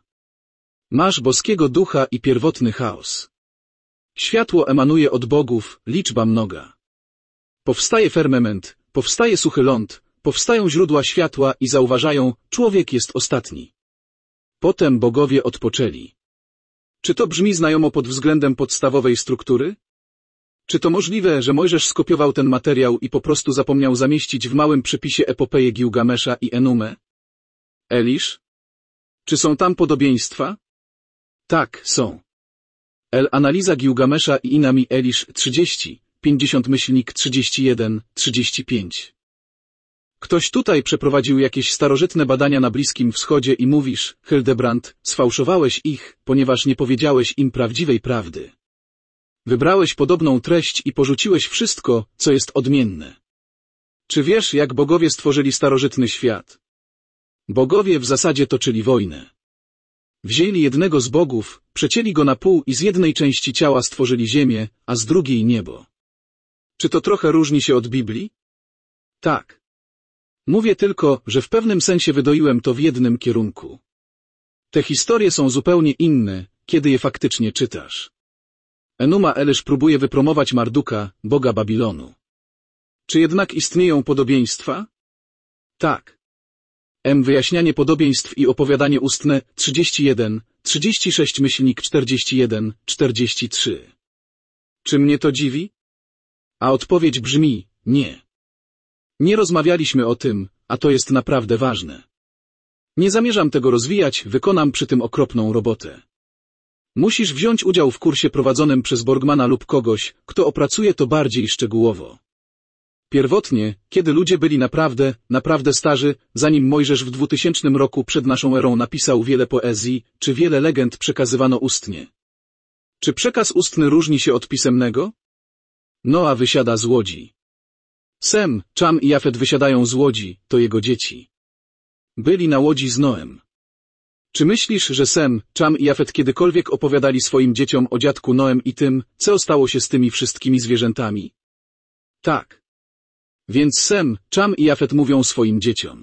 Masz boskiego ducha i pierwotny chaos. Światło emanuje od bogów, liczba mnoga. Powstaje firmament, powstaje suchy ląd, powstają źródła światła i zauważają, człowiek jest ostatni. Potem bogowie odpoczęli. Czy to brzmi znajomo pod względem podstawowej struktury? Czy to możliwe, że Mojżesz skopiował ten materiał i po prostu zapomniał zamieścić w małym przypisie epopeję Gilgamesza i Enumę? Elisz? Czy są tam podobieństwa? Tak, są. El analiza Gilgamesza i Inami Elisz trzydzieści, pięćdziesiąt myślnik trzydzieści jeden, trzydzieści pięć. Ktoś tutaj przeprowadził jakieś starożytne badania na Bliskim Wschodzie i mówisz, Hildebrand, sfałszowałeś ich, ponieważ nie powiedziałeś im prawdziwej prawdy. Wybrałeś podobną treść i porzuciłeś wszystko, co jest odmienne. Czy wiesz, jak bogowie stworzyli starożytny świat? Bogowie w zasadzie toczyli wojnę. Wzięli jednego z bogów, przecięli go na pół i z jednej części ciała stworzyli ziemię, a z drugiej niebo. Czy to trochę różni się od Biblii? Tak. Mówię tylko, że w pewnym sensie wydoiłem to w jednym kierunku. Te historie są zupełnie inne, kiedy je faktycznie czytasz. Enuma Elisz próbuje wypromować Marduka, boga Babilonu. Czy jednak istnieją podobieństwa? Tak. M. Wyjaśnianie podobieństw i opowiadanie ustne trzydzieści jeden, trzydzieści sześć myślnik czterdzieści jeden, czterdzieści trzy. Czy mnie to dziwi? A odpowiedź brzmi, nie. Nie rozmawialiśmy o tym, a to jest naprawdę ważne. Nie zamierzam tego rozwijać, wykonam przy tym okropną robotę. Musisz wziąć udział w kursie prowadzonym przez Borgmana lub kogoś, kto opracuje to bardziej szczegółowo. Pierwotnie, kiedy ludzie byli naprawdę, naprawdę starzy, zanim Mojżesz w dwutysięcznym roku przed naszą erą napisał wiele poezji, czy wiele legend przekazywano ustnie. Czy przekaz ustny różni się od pisemnego? Noa wysiada z łodzi. Sem, Czam i Jafet wysiadają z łodzi, to jego dzieci. Byli na łodzi z Noem. Czy myślisz, że Sem, Cham i Jafet kiedykolwiek opowiadali swoim dzieciom o dziadku Noem i tym, co stało się z tymi wszystkimi zwierzętami? Tak. Więc Sem, Cham i Jafet mówią swoim dzieciom.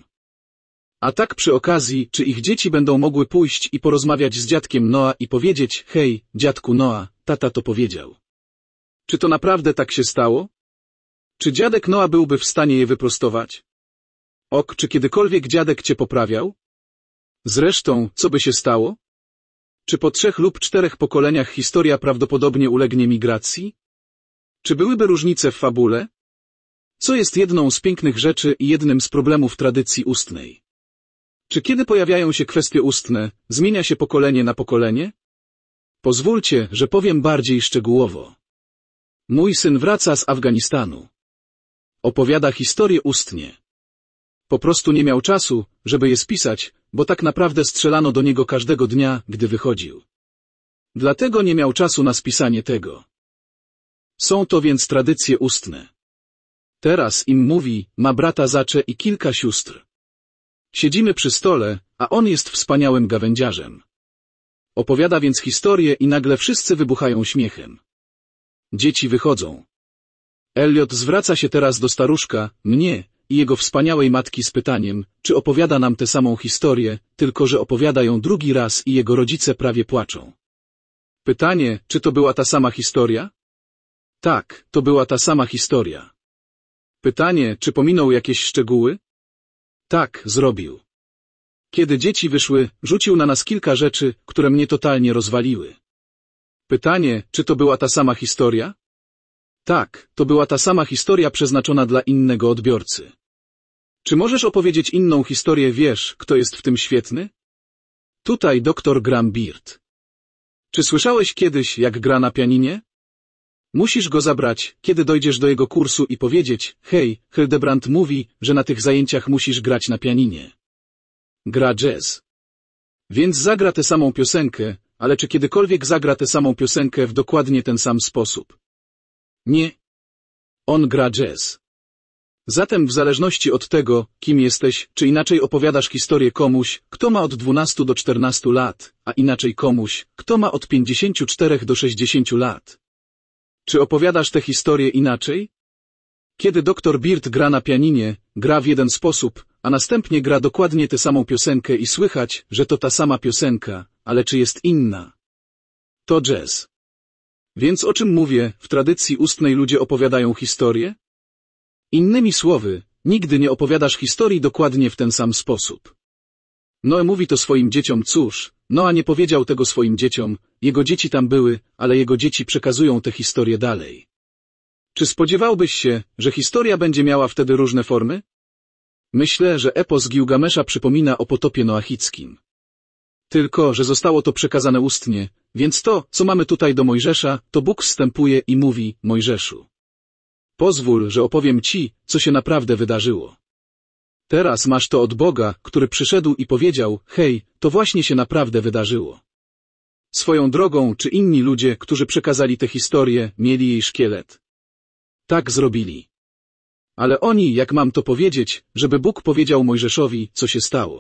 A tak przy okazji, czy ich dzieci będą mogły pójść i porozmawiać z dziadkiem Noa i powiedzieć: hej, dziadku Noa, tata to powiedział. Czy to naprawdę tak się stało? Czy dziadek Noa byłby w stanie je wyprostować? Ok, czy kiedykolwiek dziadek cię poprawiał? Zresztą, co by się stało? Czy po trzech lub czterech pokoleniach historia prawdopodobnie ulegnie migracji? Czy byłyby różnice w fabule? Co jest jedną z pięknych rzeczy i jednym z problemów tradycji ustnej? Czy kiedy pojawiają się kwestie ustne, zmienia się pokolenie na pokolenie? Pozwólcie, że powiem bardziej szczegółowo. Mój syn wraca z Afganistanu. Opowiada historię ustnie. Po prostu nie miał czasu, żeby je spisać, bo tak naprawdę strzelano do niego każdego dnia, gdy wychodził. Dlatego nie miał czasu na spisanie tego. Są to więc tradycje ustne. Teraz im mówi, ma brata Zacze i kilka sióstr. Siedzimy przy stole, a on jest wspaniałym gawędziarzem. Opowiada więc historię i nagle wszyscy wybuchają śmiechem. Dzieci wychodzą. Elliot zwraca się teraz do staruszka, mnie i jego wspaniałej matki z pytaniem, czy opowiada nam tę samą historię, tylko że opowiada ją drugi raz i jego rodzice prawie płaczą. Pytanie, czy to była ta sama historia? Tak, to była ta sama historia. Pytanie, czy pominął jakieś szczegóły? Tak, zrobił. Kiedy dzieci wyszły, rzucił na nas kilka rzeczy, które mnie totalnie rozwaliły. Pytanie, czy to była ta sama historia? Tak, to była ta sama historia przeznaczona dla innego odbiorcy. Czy możesz opowiedzieć inną historię, wiesz, kto jest w tym świetny? Tutaj doktor Graham Beard. Czy słyszałeś kiedyś, jak gra na pianinie? Musisz go zabrać, kiedy dojdziesz do jego kursu i powiedzieć: hej, Hildebrand mówi, że na tych zajęciach musisz grać na pianinie. Gra jazz. Więc zagra tę samą piosenkę, ale czy kiedykolwiek zagra tę samą piosenkę w dokładnie ten sam sposób? Nie. On gra jazz. Zatem w zależności od tego, kim jesteś, czy inaczej opowiadasz historię komuś, kto ma od dwunastu do czternastu lat, a inaczej komuś, kto ma od pięćdziesięciu czterech do sześćdziesięciu lat. Czy opowiadasz tę historię inaczej? Kiedy doktor Beard gra na pianinie, gra w jeden sposób, a następnie gra dokładnie tę samą piosenkę i słychać, że to ta sama piosenka, ale czy jest inna? To jazz. Więc o czym mówię, w tradycji ustnej ludzie opowiadają historię? Innymi słowy, nigdy nie opowiadasz historii dokładnie w ten sam sposób. Noe mówi to swoim dzieciom, cóż, Noa nie powiedział tego swoim dzieciom, jego dzieci tam były, ale jego dzieci przekazują tę historię dalej. Czy spodziewałbyś się, że historia będzie miała wtedy różne formy? Myślę, że epos Gilgamesza przypomina o potopie noachickim. Tylko, że zostało to przekazane ustnie, więc to, co mamy tutaj do Mojżesza, to Bóg wstępuje i mówi: Mojżeszu, pozwól, że opowiem ci, co się naprawdę wydarzyło. Teraz masz to od Boga, który przyszedł i powiedział: hej, to właśnie się naprawdę wydarzyło. Swoją drogą, czy inni ludzie, którzy przekazali tę historię, mieli jej szkielet? Tak zrobili. Ale oni, jak mam to powiedzieć, żeby Bóg powiedział Mojżeszowi, co się stało.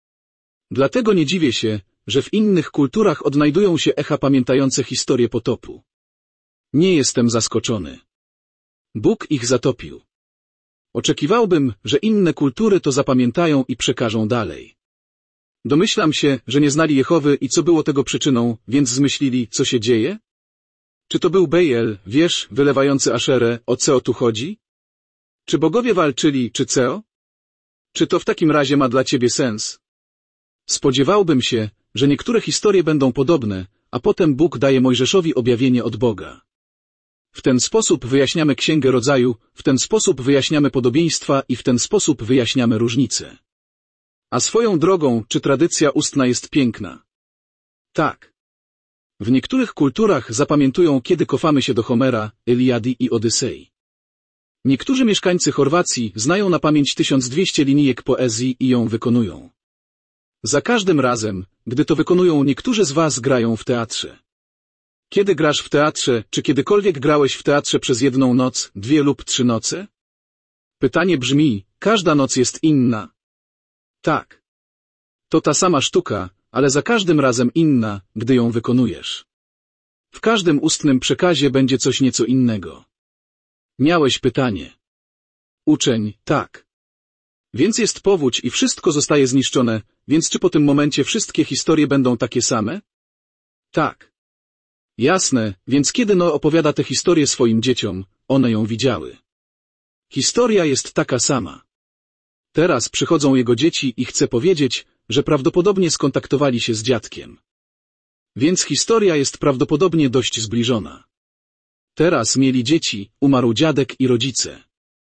Dlatego nie dziwię się, że w innych kulturach odnajdują się echa pamiętające historię potopu. Nie jestem zaskoczony. Bóg ich zatopił. Oczekiwałbym, że inne kultury to zapamiętają i przekażą dalej. Domyślam się, że nie znali Jehowy i co było tego przyczyną, więc zmyślili, co się dzieje? Czy to był Bejel, wiesz, wylewający Aszerę, o co tu chodzi? Czy bogowie walczyli, czy Ceo? Czy to w takim razie ma dla ciebie sens? Spodziewałbym się, że niektóre historie będą podobne, a potem Bóg daje Mojżeszowi objawienie od Boga. W ten sposób wyjaśniamy Księgę Rodzaju, w ten sposób wyjaśniamy podobieństwa i w ten sposób wyjaśniamy różnice. A swoją drogą, czy tradycja ustna jest piękna? Tak. W niektórych kulturach zapamiętują, kiedy cofamy się do Homera, Iliady i Odysei. Niektórzy mieszkańcy Chorwacji znają na pamięć tysiąc dwieście linijek poezji i ją wykonują. Za każdym razem, gdy to wykonują, niektórzy z was grają w teatrze. Kiedy grasz w teatrze, czy kiedykolwiek grałeś w teatrze przez jedną noc, dwie lub trzy noce? Pytanie brzmi, każda noc jest inna. Tak. To ta sama sztuka, ale za każdym razem inna, gdy ją wykonujesz. W każdym ustnym przekazie będzie coś nieco innego. Miałeś pytanie. Uczeń, tak. Więc jest powódź i wszystko zostaje zniszczone, więc czy po tym momencie wszystkie historie będą takie same? Tak. Jasne, więc kiedy Noe opowiada tę historię swoim dzieciom, one ją widziały. Historia jest taka sama. Teraz przychodzą jego dzieci i chce powiedzieć, że prawdopodobnie skontaktowali się z dziadkiem. Więc historia jest prawdopodobnie dość zbliżona. Teraz mieli dzieci, umarł dziadek i rodzice.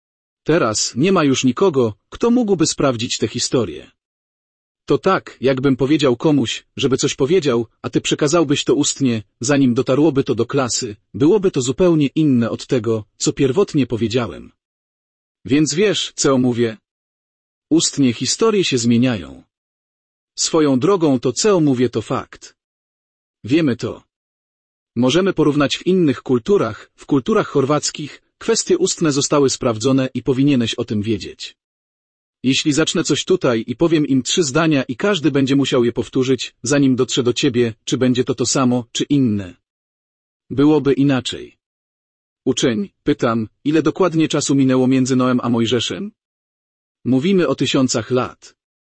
Teraz nie ma już nikogo, kto mógłby sprawdzić tę historię. To tak, jakbym powiedział komuś, żeby coś powiedział, a ty przekazałbyś to ustnie, zanim dotarłoby to do klasy, byłoby to zupełnie inne od tego, co pierwotnie powiedziałem. Więc wiesz, co mówię? Ustnie historie się zmieniają. Swoją drogą to, co mówię, to fakt. Wiemy to. Możemy porównać w innych kulturach, w kulturach chorwackich, kwestie ustne zostały sprawdzone i powinieneś o tym wiedzieć. Jeśli zacznę coś tutaj i powiem im trzy zdania i każdy będzie musiał je powtórzyć, zanim dotrze do ciebie, czy będzie to to samo, czy inne. Byłoby inaczej. Uczeń, pytam, ile dokładnie czasu minęło między Noem a Mojżeszem? Mówimy o tysiącach lat.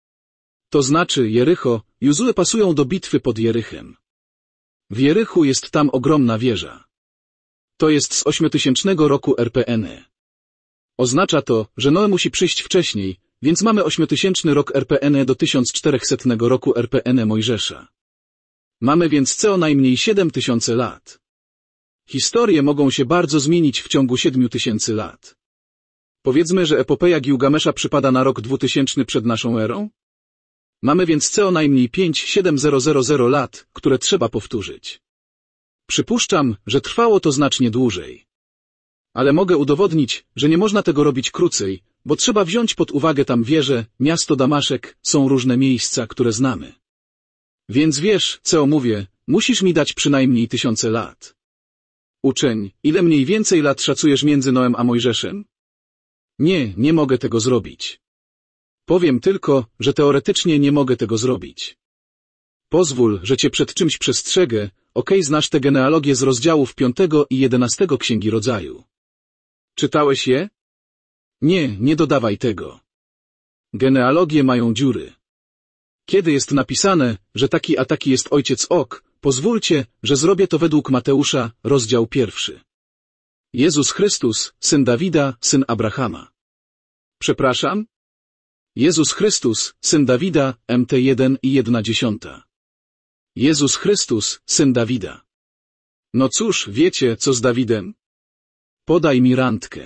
To znaczy Jericho, Jozue pasują do bitwy pod Jerychem. W Jerychu jest tam ogromna wieża. To jest z ośmiotysięcznego roku R P N. Oznacza to, że Noe musi przyjść wcześniej, więc mamy ośmiotysięczny rok R P N do tysiąc czterychsetnego roku R P N Mojżesza. Mamy więc co najmniej siedem tysięcy lat. Historie mogą się bardzo zmienić w ciągu siedmiu tysięcy lat. Powiedzmy, że epopeja Gilgamesza przypada na rok dwutysięczny przed naszą erą? Mamy więc co najmniej pięć siedem tysięcy lat, które trzeba powtórzyć. Przypuszczam, że trwało to znacznie dłużej. Ale mogę udowodnić, że nie można tego robić krócej, bo trzeba wziąć pod uwagę tam wieżę, miasto Damaszek, są różne miejsca, które znamy. Więc wiesz, co mówię, musisz mi dać przynajmniej tysiące lat. Uczeń, ile mniej więcej lat szacujesz między Noem a Mojżeszem? Nie, nie mogę tego zrobić. Powiem tylko, że teoretycznie nie mogę tego zrobić. Pozwól, że cię przed czymś przestrzegę, okej, znasz tę genealogię z rozdziałów piątego i jedenastego Księgi Rodzaju. Czytałeś je? Nie, nie dodawaj tego. Genealogie mają dziury. Kiedy jest napisane, że taki a taki jest ojciec Ok, pozwólcie, że zrobię to według Mateusza, rozdział pierwszy. Jezus Chrystus, syn Dawida, syn Abrahama. Przepraszam? Jezus Chrystus, syn Dawida, M T jeden i jedna dziesiąta. Jezus Chrystus, syn Dawida. No cóż, wiecie, co z Dawidem? Podaj mi randkę.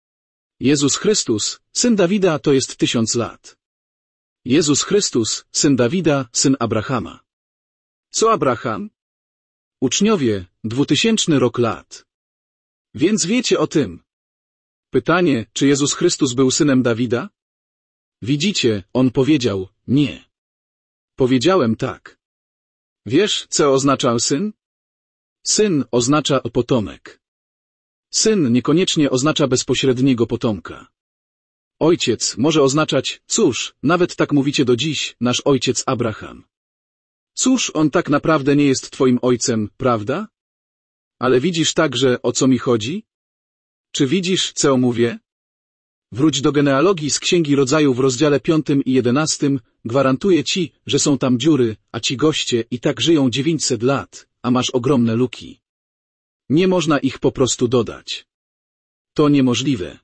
Jezus Chrystus, syn Dawida, to jest tysiąc lat. Jezus Chrystus, syn Dawida, syn Abrahama. Co Abraham? Uczniowie, dwutysięczny rok lat. Więc wiecie o tym. Pytanie, czy Jezus Chrystus był synem Dawida? Widzicie, on powiedział, nie. Powiedziałem tak. Wiesz, co oznacza syn? Syn oznacza potomek. Syn niekoniecznie oznacza bezpośredniego potomka. Ojciec może oznaczać, cóż, nawet tak mówicie do dziś, nasz ojciec Abraham. Cóż, on tak naprawdę nie jest twoim ojcem, prawda? Ale widzisz także, o co mi chodzi? Czy widzisz, co mówię? Wróć do genealogii z Księgi Rodzaju w rozdziale piątym i jedenastym, gwarantuję ci, że są tam dziury, a ci goście i tak żyją dziewięćset lat, a masz ogromne luki. Nie można ich po prostu dodać. To niemożliwe.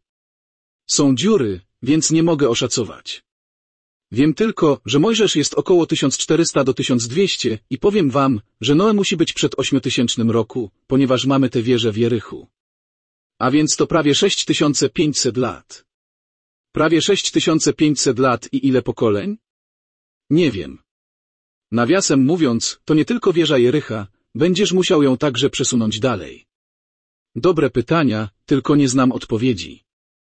Są dziury, więc nie mogę oszacować. Wiem tylko, że Mojżesz jest około tysiąc czterysta do tysiąc dwieście i powiem wam, że Noe musi być przed ośmiotysięcznym roku, ponieważ mamy tę wieżę w Jerychu. A więc to prawie sześć tysięcy pięćset lat. Prawie sześć tysięcy pięćset lat i ile pokoleń? Nie wiem. Nawiasem mówiąc, to nie tylko wieża Jerycha, będziesz musiał ją także przesunąć dalej. Dobre pytania, tylko nie znam odpowiedzi.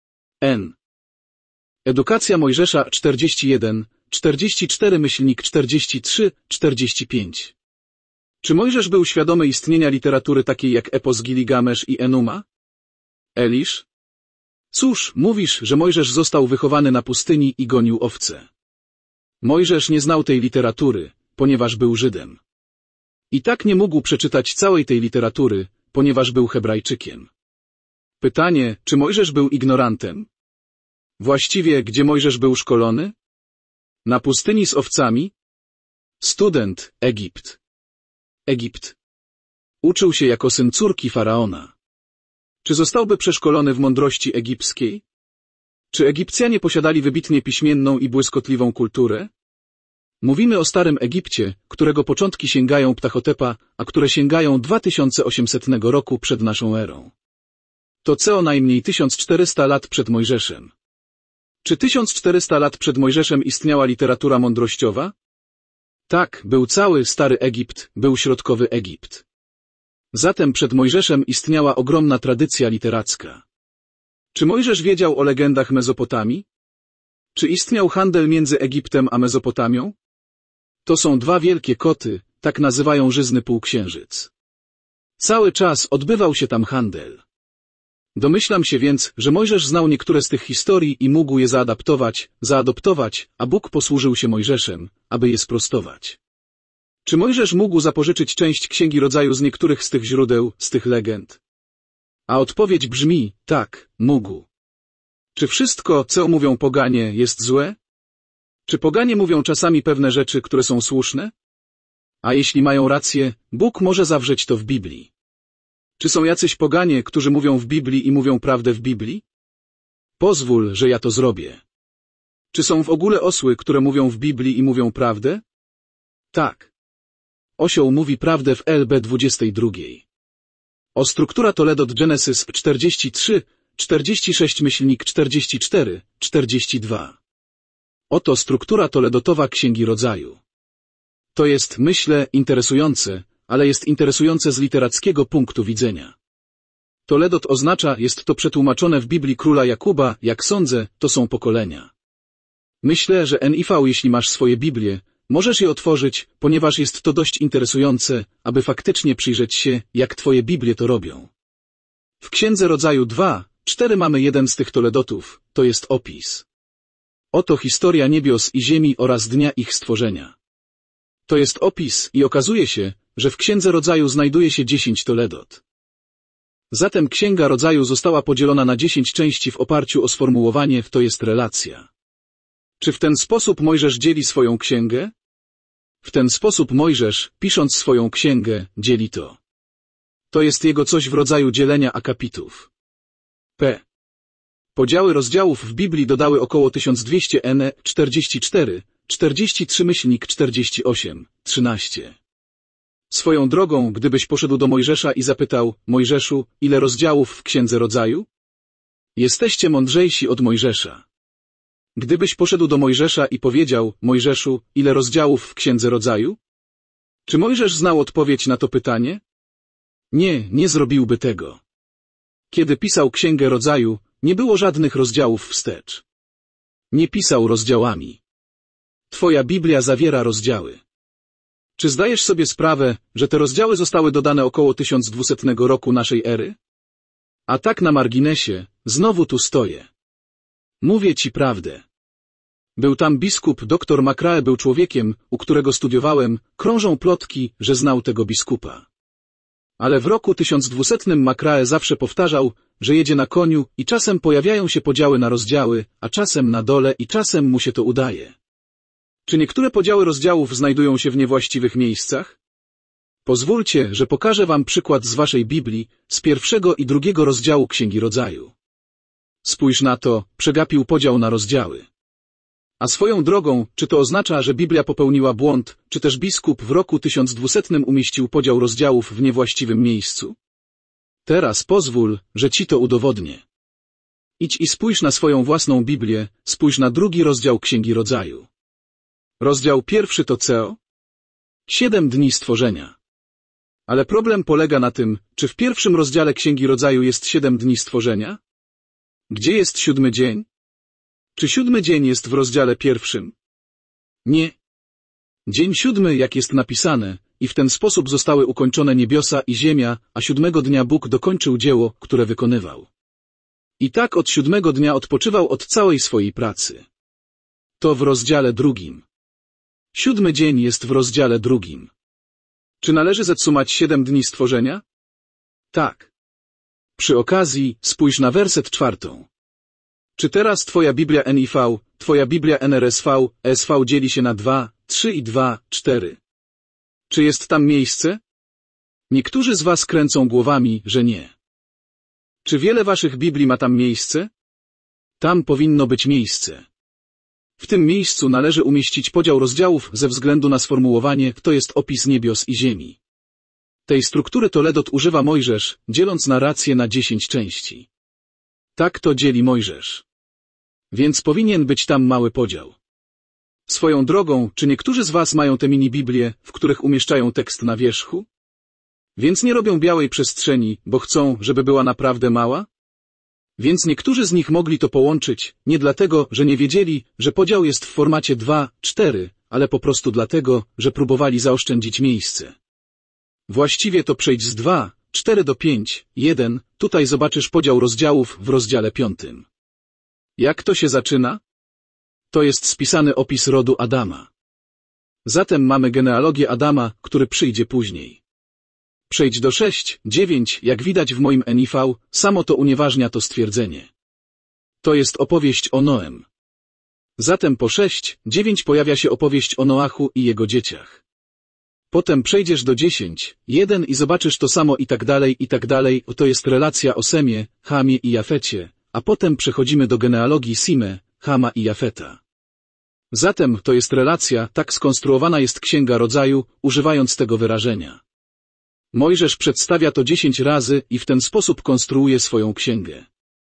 N. Edukacja Mojżesza czterdzieści jeden, czterdzieści cztery myślnik czterdzieści trzy, czterdzieści pięć. Czy Mojżesz był świadomy istnienia literatury takiej jak epos Gilgamesz i Enuma? Elisz? Cóż, mówisz, że Mojżesz został wychowany na pustyni i gonił owce. Mojżesz nie znał tej literatury, ponieważ był Żydem. I tak nie mógł przeczytać całej tej literatury, ponieważ był Hebrajczykiem. Pytanie, czy Mojżesz był ignorantem? Właściwie, gdzie Mojżesz był szkolony? Na pustyni z owcami? Student, Egipt. Egipt. Uczył się jako syn córki Faraona. Czy zostałby przeszkolony w mądrości egipskiej? Czy Egipcjanie posiadali wybitnie piśmienną i błyskotliwą kulturę? Mówimy o Starym Egipcie, którego początki sięgają Ptachotepa, a które sięgają dwa tysiące osiemsetnego roku przed naszą erą. To co najmniej tysiąc czterysta lat przed Mojżeszem. Czy tysiąc czterysta lat przed Mojżeszem istniała literatura mądrościowa? Tak, był cały Stary Egipt, był środkowy Egipt. Zatem przed Mojżeszem istniała ogromna tradycja literacka. Czy Mojżesz wiedział o legendach Mezopotamii? Czy istniał handel między Egiptem a Mezopotamią? To są dwa wielkie koty, tak nazywają żyzny półksiężyc. Cały czas odbywał się tam handel. Domyślam się więc, że Mojżesz znał niektóre z tych historii i mógł je zaadaptować, zaadoptować, a Bóg posłużył się Mojżeszem, aby je sprostować. Czy Mojżesz mógł zapożyczyć część Księgi Rodzaju z niektórych z tych źródeł, z tych legend? A odpowiedź brzmi, tak, mógł. Czy wszystko, co mówią poganie, jest złe? Czy poganie mówią czasami pewne rzeczy, które są słuszne? A jeśli mają rację, Bóg może zawrzeć to w Biblii. Czy są jacyś poganie, którzy mówią w Biblii i mówią prawdę w Biblii? Pozwól, że ja to zrobię. Czy są w ogóle osły, które mówią w Biblii i mówią prawdę? Tak. Osioł mówi prawdę w L B dwudziestej drugiej. O struktura Toledot Genesis czterdzieści trzy, czterdzieści sześć myślnik czterdzieści cztery, czterdzieści dwa. Oto struktura toledotowa Księgi Rodzaju. To jest, myślę, interesujące, ale jest interesujące z literackiego punktu widzenia. Toledot oznacza, jest to przetłumaczone w Biblii króla Jakuba, jak sądzę, to są pokolenia. Myślę, że N I V, jeśli masz swoje Biblię, możesz je otworzyć, ponieważ jest to dość interesujące, aby faktycznie przyjrzeć się, jak twoje Biblie to robią. W Księdze Rodzaju dwa, cztery mamy jeden z tych toledotów, to jest opis. Oto historia niebios i ziemi oraz dnia ich stworzenia. To jest opis i okazuje się, że w Księdze Rodzaju znajduje się dziesięć toledot. Zatem Księga Rodzaju została podzielona na dziesięć części w oparciu o sformułowanie, to jest relacja. Czy w ten sposób Mojżesz dzieli swoją księgę? W ten sposób Mojżesz, pisząc swoją księgę, dzieli to. To jest jego coś w rodzaju dzielenia akapitów. P. Podziały rozdziałów w Biblii dodały około tysiąc dwieście N, czterdzieści cztery, czterdzieści trzy myślnik czterdzieści osiem, trzynaście. Swoją drogą, gdybyś poszedł do Mojżesza i zapytał, Mojżeszu, ile rozdziałów w Księdze Rodzaju? Jesteście mądrzejsi od Mojżesza. Gdybyś poszedł do Mojżesza i powiedział, Mojżeszu, ile rozdziałów w Księdze Rodzaju? Czy Mojżesz znał odpowiedź na to pytanie? Nie, nie zrobiłby tego. Kiedy pisał Księgę Rodzaju, nie było żadnych rozdziałów wstecz. Nie pisał rozdziałami. Twoja Biblia zawiera rozdziały. Czy zdajesz sobie sprawę, że te rozdziały zostały dodane około tysiąc dwusetnego roku naszej ery? A tak na marginesie, znowu tu stoję. Mówię ci prawdę. Był tam biskup, doktor Macrae był człowiekiem, u którego studiowałem, krążą plotki, że znał tego biskupa. Ale w roku tysiąc dwusetnym Macrae zawsze powtarzał, że jedzie na koniu i czasem pojawiają się podziały na rozdziały, a czasem na dole i czasem mu się to udaje. Czy niektóre podziały rozdziałów znajdują się w niewłaściwych miejscach? Pozwólcie, że pokażę wam przykład z waszej Biblii, z pierwszego i drugiego rozdziału Księgi Rodzaju. Spójrz na to, przegapił podział na rozdziały. A swoją drogą, czy to oznacza, że Biblia popełniła błąd, czy też biskup w roku tysiąc dwusetnym umieścił podział rozdziałów w niewłaściwym miejscu? Teraz pozwól, że ci to udowodnię. Idź i spójrz na swoją własną Biblię, spójrz na drugi rozdział Księgi Rodzaju. Rozdział pierwszy to co? Siedem dni stworzenia. Ale problem polega na tym, czy w pierwszym rozdziale Księgi Rodzaju jest siedem dni stworzenia? Gdzie jest siódmy dzień? Czy siódmy dzień jest w rozdziale pierwszym? Nie. Dzień siódmy, jak jest napisane, i w ten sposób zostały ukończone niebiosa i ziemia, a siódmego dnia Bóg dokończył dzieło, które wykonywał. I tak od siódmego dnia odpoczywał od całej swojej pracy. To w rozdziale drugim. Siódmy dzień jest w rozdziale drugim. Czy należy zatrzymać siedem dni stworzenia? Tak. Przy okazji spójrz na werset czwartą. Czy teraz twoja Biblia N I V, twoja Biblia N R S V, S V dzieli się na dwa, trzy i dwa, cztery? Czy jest tam miejsce? Niektórzy z was kręcą głowami, że nie. Czy wiele waszych Biblii ma tam miejsce? Tam powinno być miejsce. W tym miejscu należy umieścić podział rozdziałów ze względu na sformułowanie, to jest opis niebios i ziemi. Tej struktury Toledot używa Mojżesz, dzieląc narrację na dziesięć części. Tak to dzieli Mojżesz. Więc powinien być tam mały podział. Swoją drogą, czy niektórzy z was mają te mini-Biblie, w których umieszczają tekst na wierzchu? Więc nie robią białej przestrzeni, bo chcą, żeby była naprawdę mała? Więc niektórzy z nich mogli to połączyć, nie dlatego, że nie wiedzieli, że podział jest w formacie dwa, cztery, ale po prostu dlatego, że próbowali zaoszczędzić miejsce. Właściwie to przejdź z dwa, cztery do pięć, jeden, tutaj zobaczysz podział rozdziałów w rozdziale piątym. Jak to się zaczyna? To jest spisany opis rodu Adama. Zatem mamy genealogię Adama, który przyjdzie później. Przejdź do sześć, dziewięć, jak widać w moim N I V, samo to unieważnia to stwierdzenie. To jest opowieść o Noem. Zatem po sześć, dziewięć pojawia się opowieść o Noachu i jego dzieciach. Potem przejdziesz do dziesięć, jeden i zobaczysz to samo i tak dalej, i tak dalej, to jest relacja o Semie, Chamie i Jafecie, a potem przechodzimy do genealogii Sime, Chama i Jafeta. Zatem to jest relacja, tak skonstruowana jest Księga Rodzaju, używając tego wyrażenia. Mojżesz przedstawia to dziesięć razy i w ten sposób konstruuje swoją księgę.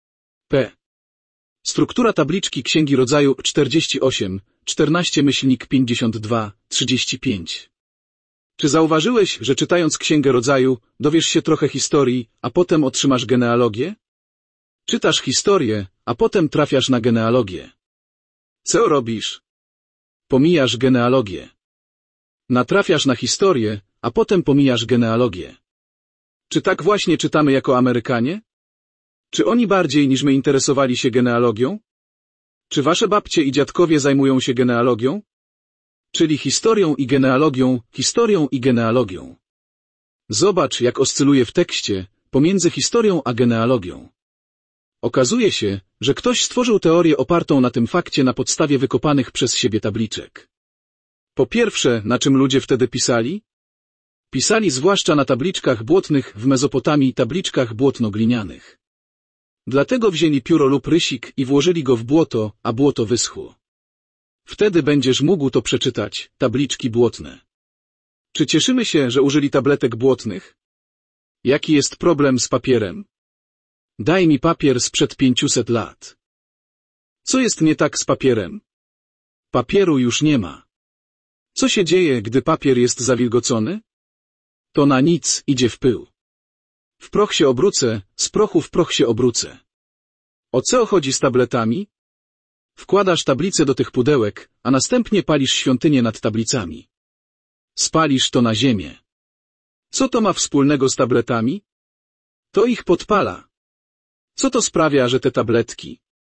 P. Struktura tabliczki Księgi Rodzaju czterdzieści osiem, czternaście myślnik pięćdziesiąt dwa, trzydzieści pięć. Czy zauważyłeś, że czytając Księgę Rodzaju, dowiesz się trochę historii, a potem otrzymasz genealogię? Czytasz historię, a potem trafiasz na genealogię. Co robisz? Pomijasz genealogię. Natrafiasz na historię, a potem pomijasz genealogię. Czy tak właśnie czytamy jako Amerykanie? Czy oni bardziej niż my interesowali się genealogią? Czy wasze babcie i dziadkowie zajmują się genealogią? Czyli historią i genealogią, historią i genealogią. Zobacz, jak oscyluje w tekście pomiędzy historią a genealogią. Okazuje się, że ktoś stworzył teorię opartą na tym fakcie na podstawie wykopanych przez siebie tabliczek. Po pierwsze, na czym ludzie wtedy pisali? Pisali zwłaszcza na tabliczkach błotnych w Mezopotamii, tabliczkach błotno-glinianych. Dlatego wzięli pióro lub rysik i włożyli go w błoto, a błoto wyschło. Wtedy będziesz mógł to przeczytać, tabliczki błotne. Czy cieszymy się, że użyli tabletek błotnych? Jaki jest problem z papierem? Daj mi papier sprzed pięciuset lat. Co jest nie tak z papierem? Papieru już nie ma. Co się dzieje, gdy papier jest zawilgocony? To na nic, idzie w pył. W proch się obrócę, z prochu w proch się obrócę. O co chodzi z tabletami? Wkładasz tablicę do tych pudełek, a następnie palisz świątynię nad tablicami. Spalisz to na ziemię. Co to ma wspólnego z tabletami? To ich podpala. Co to sprawia, że te tabletki?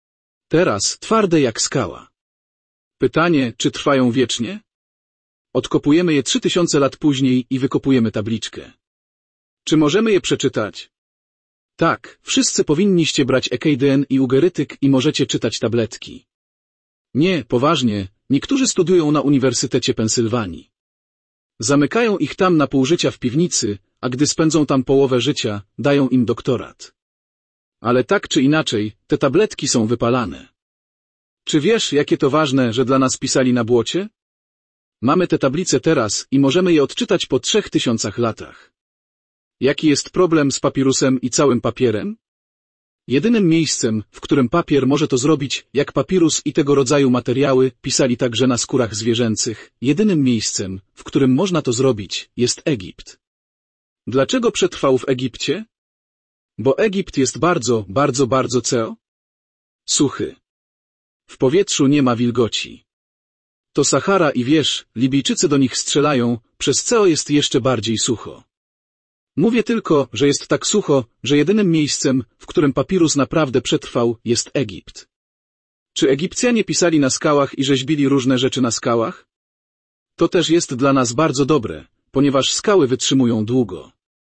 Teraz twarde jak skała. Pytanie, czy trwają wiecznie? Odkopujemy je trzy tysiące lat później i wykopujemy tabliczkę. Czy możemy je przeczytać? Tak, wszyscy powinniście brać E K D N i ugerytyk i możecie czytać tabletki. Nie, poważnie, niektórzy studiują na Uniwersytecie Pensylwanii. Zamykają ich tam na pół życia w piwnicy, a gdy spędzą tam połowę życia, dają im doktorat. Ale tak czy inaczej, te tabletki są wypalane. Czy wiesz, jakie to ważne, że dla nas pisali na błocie? Mamy te tablice teraz i możemy je odczytać po trzech tysiącach latach. Jaki jest problem z papirusem i całym papierem? Jedynym miejscem, w którym papier może to zrobić, jak papirus i tego rodzaju materiały, pisali także na skórach zwierzęcych, jedynym miejscem, w którym można to zrobić, jest Egipt. Dlaczego przetrwał w Egipcie? Bo Egipt jest bardzo, bardzo, bardzo co? Suchy. W powietrzu nie ma wilgoci. To Sahara i wiesz, Libijczycy do nich strzelają, przez co jest jeszcze bardziej sucho. Mówię tylko, że jest tak sucho, że jedynym miejscem, w którym papirus naprawdę przetrwał, jest Egipt. Czy Egipcjanie pisali na skałach i rzeźbili różne rzeczy na skałach? To też jest dla nas bardzo dobre, ponieważ skały wytrzymują długo.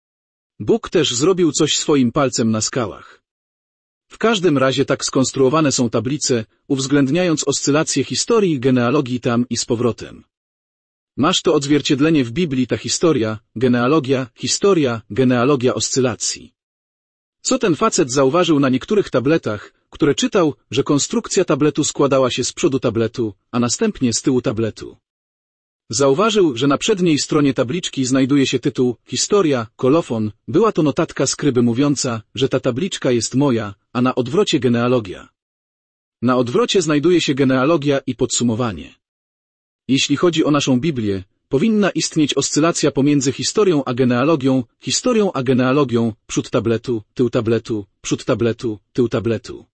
Bóg też zrobił coś swoim palcem na skałach. W każdym razie tak skonstruowane są tablice, uwzględniając oscylacje historii i genealogii tam i z powrotem. Masz to odzwierciedlenie w Biblii, ta historia, genealogia, historia, genealogia oscylacji. Co ten facet zauważył na niektórych tabletach, które czytał, że konstrukcja tabletu składała się z przodu tabletu, a następnie z tyłu tabletu. Zauważył, że na przedniej stronie tabliczki znajduje się tytuł Historia, kolofon, była to notatka skryby mówiąca, że ta tabliczka jest moja, a na odwrocie genealogia. Na odwrocie znajduje się genealogia i podsumowanie. Jeśli chodzi o naszą Biblię, powinna istnieć oscylacja pomiędzy historią a genealogią, historią a genealogią, przód tabletu, tył tabletu, przód tabletu, tył tabletu.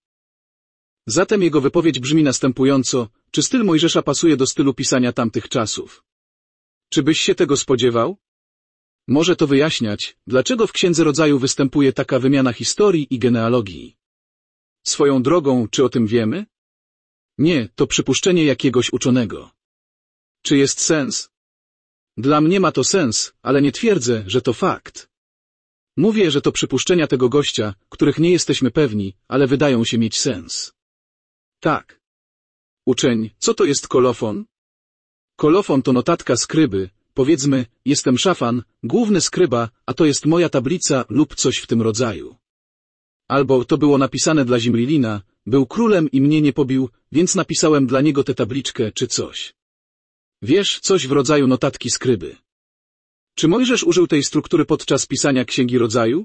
Zatem jego wypowiedź brzmi następująco, czy styl Mojżesza pasuje do stylu pisania tamtych czasów? Czy byś się tego spodziewał? Może to wyjaśniać, dlaczego w Księdze Rodzaju występuje taka wymiana historii i genealogii. Swoją drogą, czy o tym wiemy? Nie, to przypuszczenie jakiegoś uczonego. Czy jest sens? Dla mnie ma to sens, ale nie twierdzę, że to fakt. Mówię, że to przypuszczenia tego gościa, których nie jesteśmy pewni, ale wydają się mieć sens. Tak. Uczeń, co to jest kolofon? Kolofon to notatka skryby, powiedzmy, jestem Szafan, główny skryba, a to jest moja tablica lub coś w tym rodzaju. Albo to było napisane dla Zimrilina, był królem i mnie nie pobił, więc napisałem dla niego tę tabliczkę czy coś. Wiesz, coś w rodzaju notatki skryby. Czy Mojżesz użył tej struktury podczas pisania Księgi Rodzaju?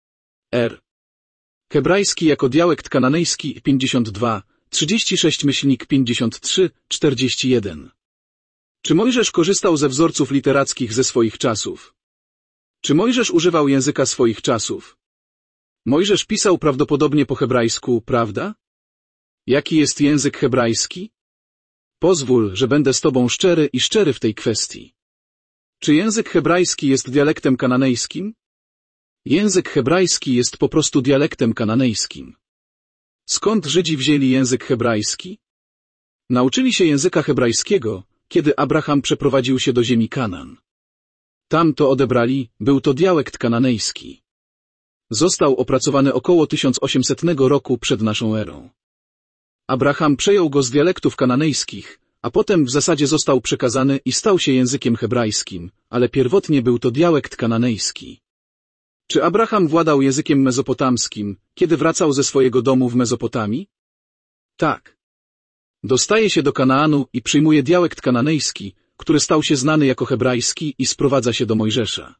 R. Hebrajski jako dialekt kananejski pięćdziesiąt dwa, trzydzieści sześć myślnik pięćdziesiąt trzy, czterdzieści jeden. Czy Mojżesz korzystał ze wzorców literackich ze swoich czasów? Czy Mojżesz używał języka swoich czasów? Mojżesz pisał prawdopodobnie po hebrajsku, prawda? Jaki jest język hebrajski? Pozwól, że będę z tobą szczery i szczery w tej kwestii. Czy język hebrajski jest dialektem kananejskim? Język hebrajski jest po prostu dialektem kananejskim. Skąd Żydzi wzięli język hebrajski? Nauczyli się języka hebrajskiego, kiedy Abraham przeprowadził się do ziemi Kanaan. Tam to odebrali, był to dialekt kananejski. Został opracowany około tysiąc osiemsetnego roku przed naszą erą. Abraham przejął go z dialektów kananejskich, a potem w zasadzie został przekazany i stał się językiem hebrajskim, ale pierwotnie był to dialekt kananejski. Czy Abraham władał językiem mezopotamskim, kiedy wracał ze swojego domu w Mezopotamii? Tak. Dostaje się do Kanaanu i przyjmuje dialekt kananejski, który stał się znany jako hebrajski i sprowadza się do Mojżesza.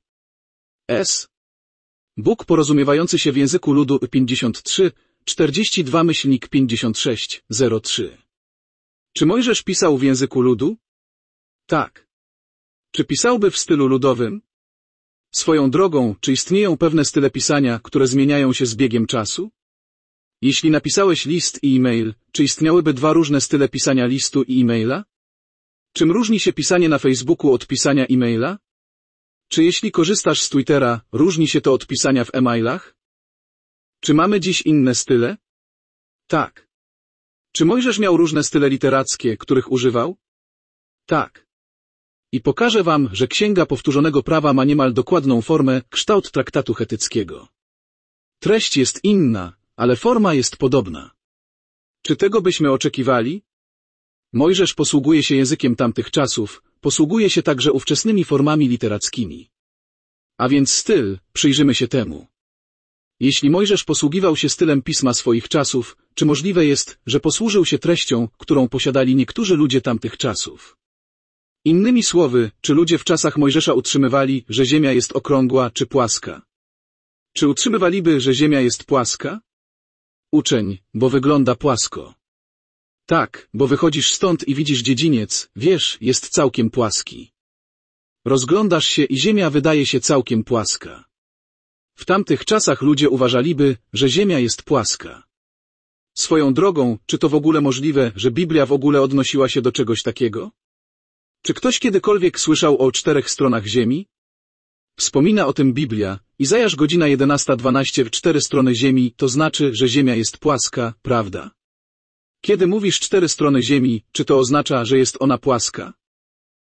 S. Bóg porozumiewający się w języku ludu pięćdziesiąt trzy, czterdzieści dwa myślnik pięćdziesiąt sześć, zero trzy. Czy Mojżesz pisał w języku ludu? Tak. Czy pisałby w stylu ludowym? Swoją drogą, czy istnieją pewne style pisania, które zmieniają się z biegiem czasu? Jeśli napisałeś list i e-mail, czy istniałyby dwa różne style pisania listu i e-maila? Czym różni się pisanie na Facebooku od pisania e-maila? Czy jeśli korzystasz z Twittera, różni się to od pisania w e-mailach? Czy mamy dziś inne style? Tak. Czy Mojżesz miał różne style literackie, których używał? Tak. I pokażę wam, że Księga Powtórzonego Prawa ma niemal dokładną formę, kształt traktatu chetyckiego. Treść jest inna, ale forma jest podobna. Czy tego byśmy oczekiwali? Mojżesz posługuje się językiem tamtych czasów, posługuje się także ówczesnymi formami literackimi. A więc styl, przyjrzymy się temu. Jeśli Mojżesz posługiwał się stylem pisma swoich czasów, czy możliwe jest, że posłużył się treścią, którą posiadali niektórzy ludzie tamtych czasów? Innymi słowy, czy ludzie w czasach Mojżesza utrzymywali, że ziemia jest okrągła czy płaska? Czy utrzymywaliby, że ziemia jest płaska? Uczeń, bo wygląda płasko. Tak, bo wychodzisz stąd i widzisz dziedziniec, wiesz, jest całkiem płaski. Rozglądasz się i ziemia wydaje się całkiem płaska. W tamtych czasach ludzie uważaliby, że ziemia jest płaska. Swoją drogą, czy to w ogóle możliwe, że Biblia w ogóle odnosiła się do czegoś takiego? Czy ktoś kiedykolwiek słyszał o czterech stronach ziemi? Wspomina o tym Biblia, Izajasz godzina jedenasta dwanaście w cztery strony ziemi, to znaczy, że ziemia jest płaska, prawda? Kiedy mówisz cztery strony ziemi, czy to oznacza, że jest ona płaska?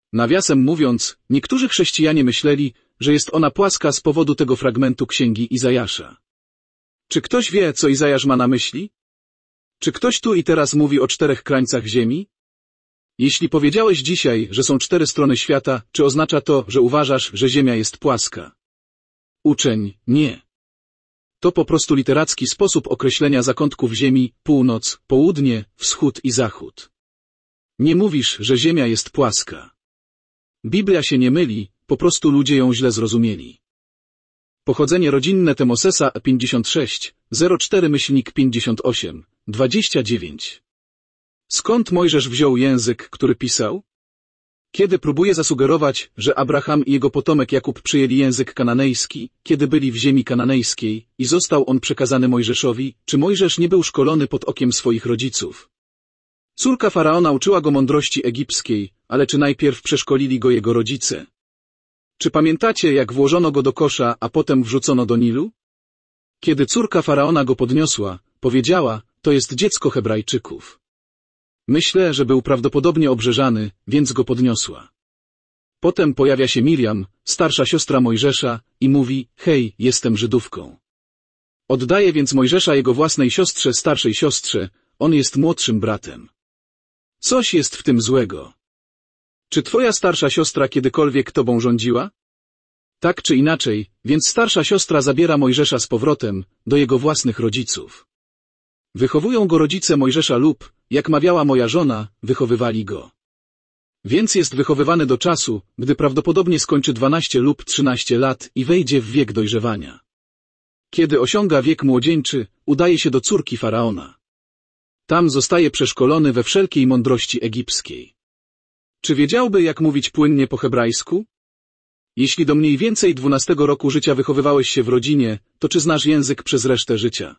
Nawiasem mówiąc, niektórzy chrześcijanie myśleli, że jest ona płaska z powodu tego fragmentu księgi Izajasza. Czy ktoś wie, co Izajasz ma na myśli? Czy ktoś tu i teraz mówi o czterech krańcach ziemi? Jeśli powiedziałeś dzisiaj, że są cztery strony świata, czy oznacza to, że uważasz, że ziemia jest płaska? Uczeń, nie. To po prostu literacki sposób określenia zakątków ziemi, północ, południe, wschód i zachód. Nie mówisz, że ziemia jest płaska. Biblia się nie myli, po prostu ludzie ją źle zrozumieli. Pochodzenie rodzinne Temosesa pięćdziesiąt sześć, zero cztery pięćdziesiąt osiem, dwadzieścia dziewięć. Skąd Mojżesz wziął język, który pisał? Kiedy próbuje zasugerować, że Abraham i jego potomek Jakub przyjęli język kananejski, kiedy byli w ziemi kananejskiej i został on przekazany Mojżeszowi, czy Mojżesz nie był szkolony pod okiem swoich rodziców? Córka Faraona uczyła go mądrości egipskiej, ale czy najpierw przeszkolili go jego rodzice? Czy pamiętacie, jak włożono go do kosza, a potem wrzucono do Nilu? Kiedy córka Faraona go podniosła, powiedziała, to jest dziecko Hebrajczyków. Myślę, że był prawdopodobnie obrzeżany, więc go podniosła. Potem pojawia się Miriam, starsza siostra Mojżesza, i mówi, hej, jestem Żydówką. Oddaje więc Mojżesza jego własnej siostrze, starszej siostrze, on jest młodszym bratem. Coś jest w tym złego. Czy twoja starsza siostra kiedykolwiek tobą rządziła? Tak czy inaczej, więc starsza siostra zabiera Mojżesza z powrotem do jego własnych rodziców. Wychowują go rodzice Mojżesza lub, jak mawiała moja żona, wychowywali go. Więc jest wychowywany do czasu, gdy prawdopodobnie skończy dwanaście lub trzynaście lat i wejdzie w wiek dojrzewania. Kiedy osiąga wiek młodzieńczy, udaje się do córki Faraona. Tam zostaje przeszkolony we wszelkiej mądrości egipskiej. Czy wiedziałby, jak mówić płynnie po hebrajsku? Jeśli do mniej więcej dwunastego roku życia wychowywałeś się w rodzinie, to czy znasz język przez resztę życia?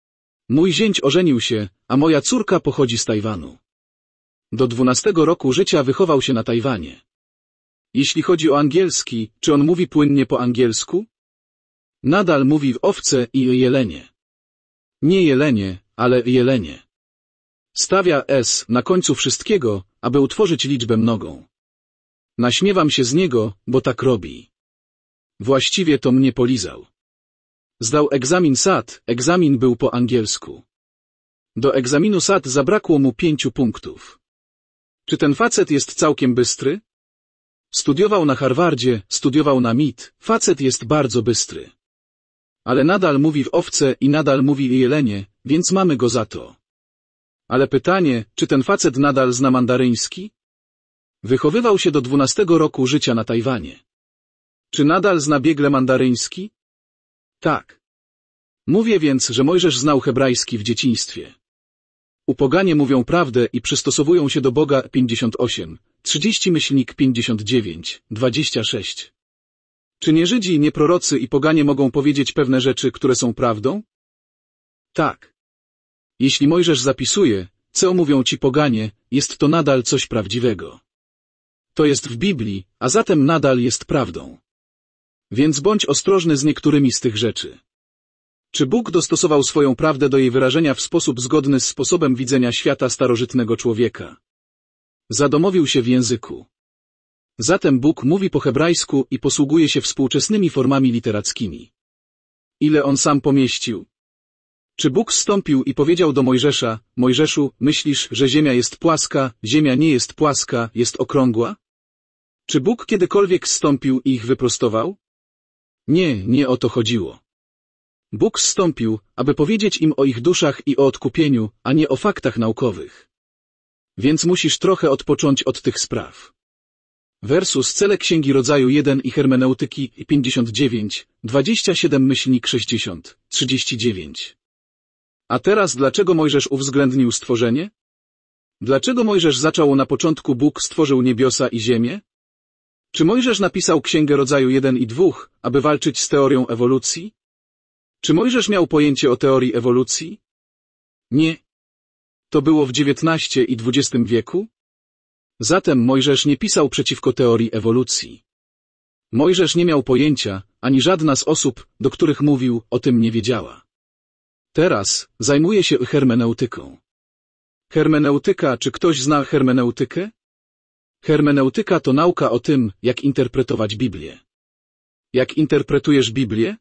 Mój zięć ożenił się, a moja córka pochodzi z Tajwanu. Do dwunastego roku życia wychował się na Tajwanie. Jeśli chodzi o angielski, czy on mówi płynnie po angielsku? Nadal mówi w owce i jelenie. Nie jelenie, ale jelenie. Stawia s na końcu wszystkiego, aby utworzyć liczbę mnogą. Naśmiewam się z niego, bo tak robi. Właściwie to mnie polizał. Zdał egzamin S A T, egzamin był po angielsku. Do egzaminu S A T zabrakło mu pięciu punktów. Czy ten facet jest całkiem bystry? Studiował na Harvardzie, studiował na M I T, facet jest bardzo bystry. Ale nadal mówi w owce i nadal mówi jelenie, więc mamy go za to. Ale pytanie, czy ten facet nadal zna mandaryński? Wychowywał się do dwunastego roku życia na Tajwanie. Czy nadal zna biegle mandaryński? Tak. Mówię więc, że Mojżesz znał hebrajski w dzieciństwie. Upoganie mówią prawdę i przystosowują się do Boga pięćdziesiąt osiem, trzydzieści pięćdziesiąt dziewięć, dwadzieścia sześć. Czy nie Żydzi, nie prorocy i poganie mogą powiedzieć pewne rzeczy, które są prawdą? Tak. Jeśli Mojżesz zapisuje, co mówią ci poganie, jest to nadal coś prawdziwego. To jest w Biblii, a zatem nadal jest prawdą. Więc bądź ostrożny z niektórymi z tych rzeczy. Czy Bóg dostosował swoją prawdę do jej wyrażenia w sposób zgodny z sposobem widzenia świata starożytnego człowieka? Zadomowił się w języku. Zatem Bóg mówi po hebrajsku i posługuje się współczesnymi formami literackimi. Ile on sam pomieścił? Czy Bóg zstąpił i powiedział do Mojżesza, Mojżeszu, myślisz, że ziemia jest płaska, ziemia nie jest płaska, jest okrągła? Czy Bóg kiedykolwiek zstąpił i ich wyprostował? Nie, nie o to chodziło. Bóg zstąpił, aby powiedzieć im o ich duszach i o odkupieniu, a nie o faktach naukowych. Więc musisz trochę odpocząć od tych spraw. Wersus cele Księgi Rodzaju jeden i Hermeneutyki pięćdziesiąt dziewięć, dwadzieścia siedem myślnik sześćdziesiąt, trzydzieści dziewięć. A teraz dlaczego Mojżesz uwzględnił stworzenie? Dlaczego Mojżesz zaczął na początku Bóg stworzył niebiosa i ziemię? Czy Mojżesz napisał Księgę Rodzaju jeden i dwa, aby walczyć z teorią ewolucji? Czy Mojżesz miał pojęcie o teorii ewolucji? Nie. To było w dziewiętnastym i dwudziestym wieku? Zatem Mojżesz nie pisał przeciwko teorii ewolucji. Mojżesz nie miał pojęcia, ani żadna z osób, do których mówił, o tym nie wiedziała. Teraz zajmuje się hermeneutyką. Hermeneutyka, czy ktoś zna hermeneutykę? Hermeneutyka to nauka o tym, jak interpretować Biblię. Jak interpretujesz Biblię?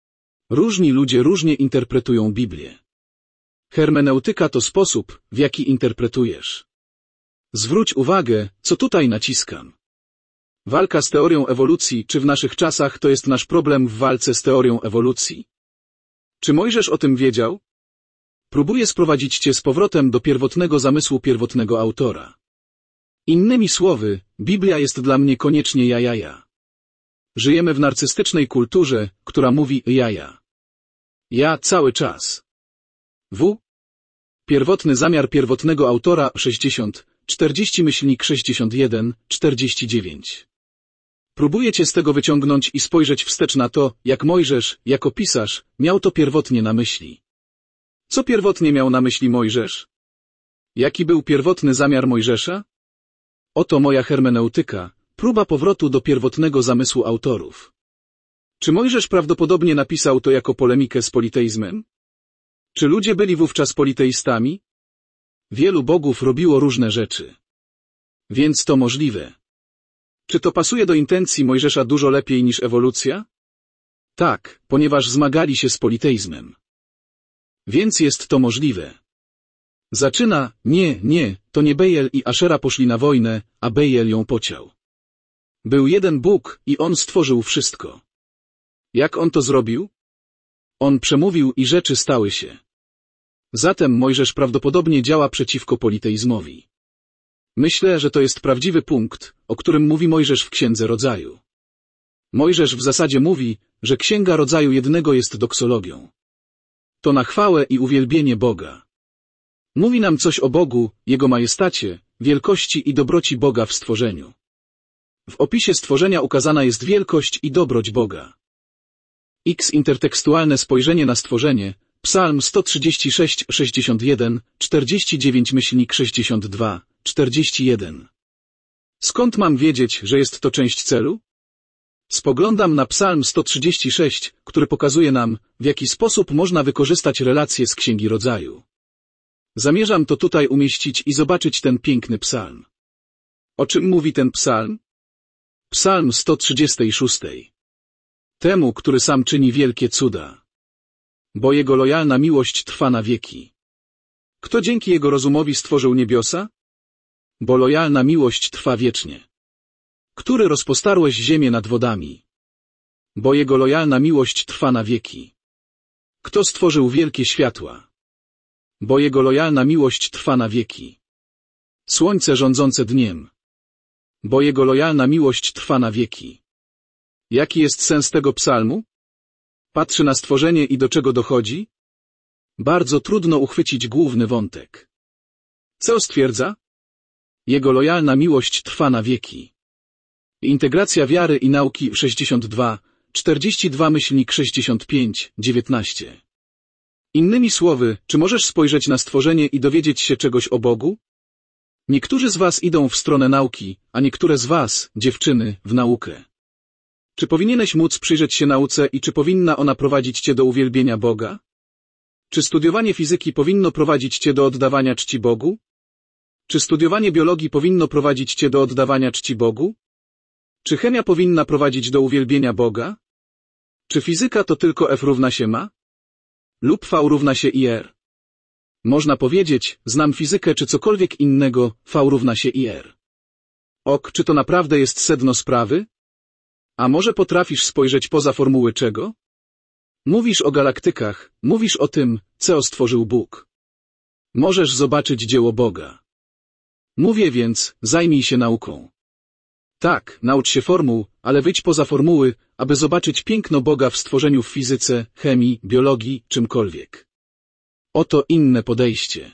Różni ludzie różnie interpretują Biblię. Hermeneutyka to sposób, w jaki interpretujesz. Zwróć uwagę, co tutaj naciskam. Walka z teorią ewolucji, czy w naszych czasach to jest nasz problem w walce z teorią ewolucji? Czy Mojżesz o tym wiedział? Próbuję sprowadzić cię z powrotem do pierwotnego zamysłu pierwotnego autora. Innymi słowy, Biblia jest dla mnie koniecznie jajaja. Żyjemy w narcystycznej kulturze, która mówi jaja. Ja cały czas. W. Pierwotny zamiar pierwotnego autora sześćdziesiąt, czterdzieści myślnik sześćdziesiąt jeden, czterdzieści dziewięć. Próbuję cię z tego wyciągnąć i spojrzeć wstecz na to, jak Mojżesz, jako pisarz, miał to pierwotnie na myśli. Co pierwotnie miał na myśli Mojżesz? Jaki był pierwotny zamiar Mojżesza? Oto moja hermeneutyka, próba powrotu do pierwotnego zamysłu autorów. Czy Mojżesz prawdopodobnie napisał to jako polemikę z politeizmem? Czy ludzie byli wówczas politeistami? Wielu bogów robiło różne rzeczy. Więc to możliwe. Czy to pasuje do intencji Mojżesza dużo lepiej niż ewolucja? Tak, ponieważ zmagali się z politeizmem. Więc jest to możliwe. Zaczyna, nie, nie, to nie Bejel i Aszera poszli na wojnę, a Bejel ją pociął. Był jeden Bóg i On stworzył wszystko. Jak On to zrobił? On przemówił i rzeczy stały się. Zatem Mojżesz prawdopodobnie działa przeciwko politeizmowi. Myślę, że to jest prawdziwy punkt, o którym mówi Mojżesz w Księdze Rodzaju. Mojżesz w zasadzie mówi, że Księga Rodzaju jednego jest doksologią. To na chwałę i uwielbienie Boga. Mówi nam coś o Bogu, Jego majestacie, wielkości i dobroci Boga w stworzeniu. W opisie stworzenia ukazana jest wielkość i dobroć Boga. X intertekstualne spojrzenie na stworzenie, Psalm sto trzydzieści sześć, sześćdziesiąt jeden, czterdzieści dziewięć myślnik sześćdziesiąt dwa, czterdzieści jeden. Skąd mam wiedzieć, że jest to część celu? Spoglądam na Psalm sto trzydzieści sześć, który pokazuje nam, w jaki sposób można wykorzystać relacje z Księgi Rodzaju. Zamierzam to tutaj umieścić i zobaczyć ten piękny psalm. O czym mówi ten psalm? Psalm sto trzydzieści sześć. Temu, który sam czyni wielkie cuda. Bo Jego lojalna miłość trwa na wieki. Kto dzięki Jego rozumowi stworzył niebiosa? Bo lojalna miłość trwa wiecznie. Który rozpostarłeś ziemię nad wodami? Bo Jego lojalna miłość trwa na wieki. Kto stworzył wielkie światła? Bo Jego lojalna miłość trwa na wieki. Słońce rządzące dniem. Bo Jego lojalna miłość trwa na wieki. Jaki jest sens tego psalmu? Patrzy na stworzenie i do czego dochodzi? Bardzo trudno uchwycić główny wątek. Co stwierdza? Jego lojalna miłość trwa na wieki. Integracja wiary i nauki sześćdziesiąt dwa, czterdzieści dwa myślnik sześćdziesiąt pięć, dziewiętnaście. Innymi słowy, czy możesz spojrzeć na stworzenie i dowiedzieć się czegoś o Bogu? Niektórzy z was idą w stronę nauki, a niektóre z was, dziewczyny, w naukę. Czy powinieneś móc przyjrzeć się nauce i czy powinna ona prowadzić cię do uwielbienia Boga? Czy studiowanie fizyki powinno prowadzić cię do oddawania czci Bogu? Czy studiowanie biologii powinno prowadzić cię do oddawania czci Bogu? Czy chemia powinna prowadzić do uwielbienia Boga? Czy fizyka to tylko F równa się ma? Lub V równa się I R? Można powiedzieć, znam fizykę czy cokolwiek innego, V równa się I R. Ok, czy to naprawdę jest sedno sprawy? A może potrafisz spojrzeć poza formuły czego? Mówisz o galaktykach, mówisz o tym, co stworzył Bóg. Możesz zobaczyć dzieło Boga. Mówię więc, zajmij się nauką. Tak, naucz się formuł, ale wyjdź poza formuły, aby zobaczyć piękno Boga w stworzeniu w fizyce, chemii, biologii, czymkolwiek. Oto inne podejście.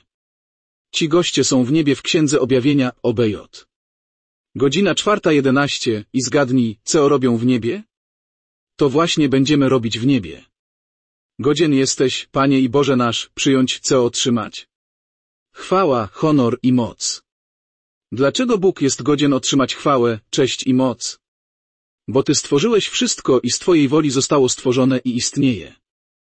Ci goście są w niebie w Księdze Objawienia O B J. Godzina czwarta jedenaście i zgadnij, co robią w niebie? To właśnie będziemy robić w niebie. Godzien jesteś, Panie i Boże nasz, przyjąć, co otrzymać? Chwała, honor i moc. Dlaczego Bóg jest godzien otrzymać chwałę, cześć i moc? Bo Ty stworzyłeś wszystko i z Twojej woli zostało stworzone i istnieje.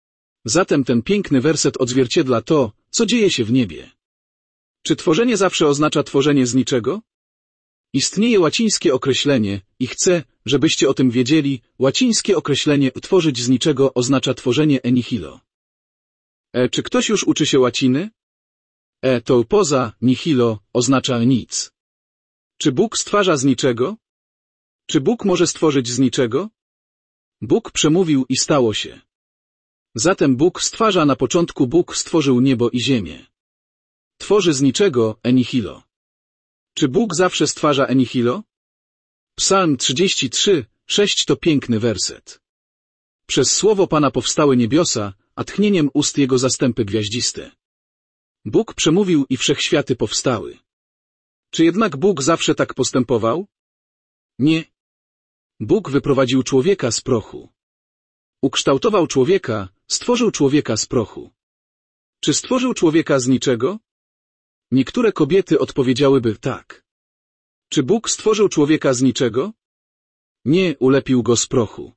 Zatem ten piękny werset odzwierciedla to, co dzieje się w niebie. Czy tworzenie zawsze oznacza tworzenie z niczego? Istnieje łacińskie określenie i chcę, żebyście o tym wiedzieli, łacińskie określenie tworzyć z niczego oznacza tworzenie e nihilo. E, czy ktoś już uczy się łaciny? E to poza, nihilo oznacza nic. Czy Bóg stwarza z niczego? Czy Bóg może stworzyć z niczego? Bóg przemówił i stało się. Zatem Bóg stwarza, na początku Bóg stworzył niebo i ziemię. Tworzy z niczego e nihilo. Czy Bóg zawsze stwarza e nihilo? Psalm trzydzieści trzy, sześć to piękny werset. Przez słowo Pana powstały niebiosa, a tchnieniem ust Jego zastępy gwiaździste. Bóg przemówił i wszechświaty powstały. Czy jednak Bóg zawsze tak postępował? Nie. Bóg wyprowadził człowieka z prochu. Ukształtował człowieka, stworzył człowieka z prochu. Czy stworzył człowieka z niczego? Niektóre kobiety odpowiedziałyby tak. Czy Bóg stworzył człowieka z niczego? Nie, ulepił go z prochu.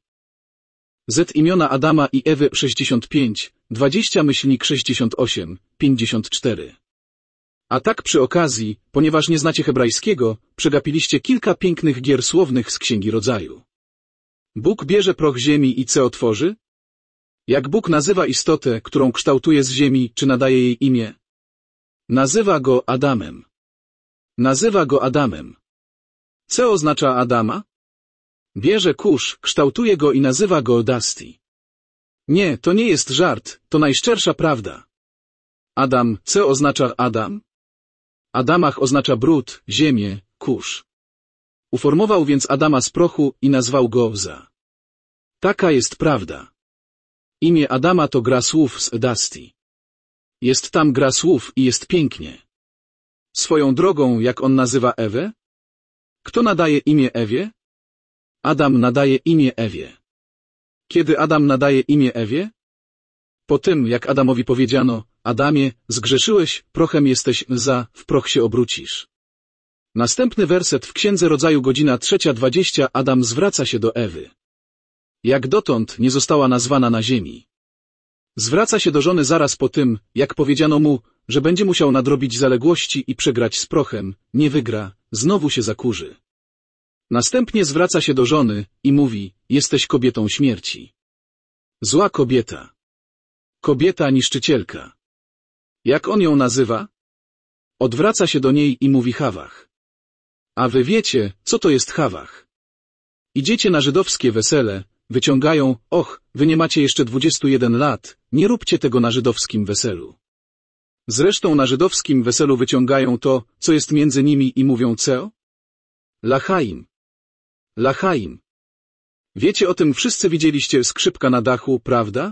Z imiona Adama i Ewy sześćdziesiąt pięć, dwadzieścia myślnik sześćdziesiąt osiem, pięćdziesiąt cztery. A tak przy okazji, ponieważ nie znacie hebrajskiego, przegapiliście kilka pięknych gier słownych z Księgi Rodzaju. Bóg bierze proch ziemi i co tworzy? Jak Bóg nazywa istotę, którą kształtuje z ziemi, czy nadaje jej imię? Nazywa go Adamem. Nazywa go Adamem. Co oznacza Adama? Bierze kurz, kształtuje go i nazywa go Dusty. Nie, to nie jest żart, to najszczersza prawda. Adam, co oznacza Adam? Adamach oznacza brud, ziemię, kurz. Uformował więc Adama z prochu i nazwał go Za. Taka jest prawda. Imię Adama to gra słów z Dusty. Jest tam gra słów i jest pięknie. Swoją drogą, jak on nazywa Ewę? Kto nadaje imię Ewie? Adam nadaje imię Ewie. Kiedy Adam nadaje imię Ewie? Po tym, jak Adamowi powiedziano, Adamie, zgrzeszyłeś, prochem jesteś, za, w proch się obrócisz. Następny werset w Księdze Rodzaju, godzina trzecia dwadzieścia, Adam zwraca się do Ewy. Jak dotąd nie została nazwana na ziemi. Zwraca się do żony zaraz po tym, jak powiedziano mu, że będzie musiał nadrobić zaległości i przegrać z prochem, nie wygra, znowu się zakurzy. Następnie zwraca się do żony i mówi, jesteś kobietą śmierci. Zła kobieta. Kobieta niszczycielka. Jak on ją nazywa? Odwraca się do niej i mówi Hawach. A wy wiecie, co to jest Hawach? Idziecie na żydowskie wesele, wyciągają, och, wy nie macie jeszcze dwudziestu jeden lat, nie róbcie tego na żydowskim weselu. Zresztą na żydowskim weselu wyciągają to, co jest między nimi i mówią co? Lachaim. Lachaim. Wiecie o tym, wszyscy widzieliście skrzypka na dachu, prawda?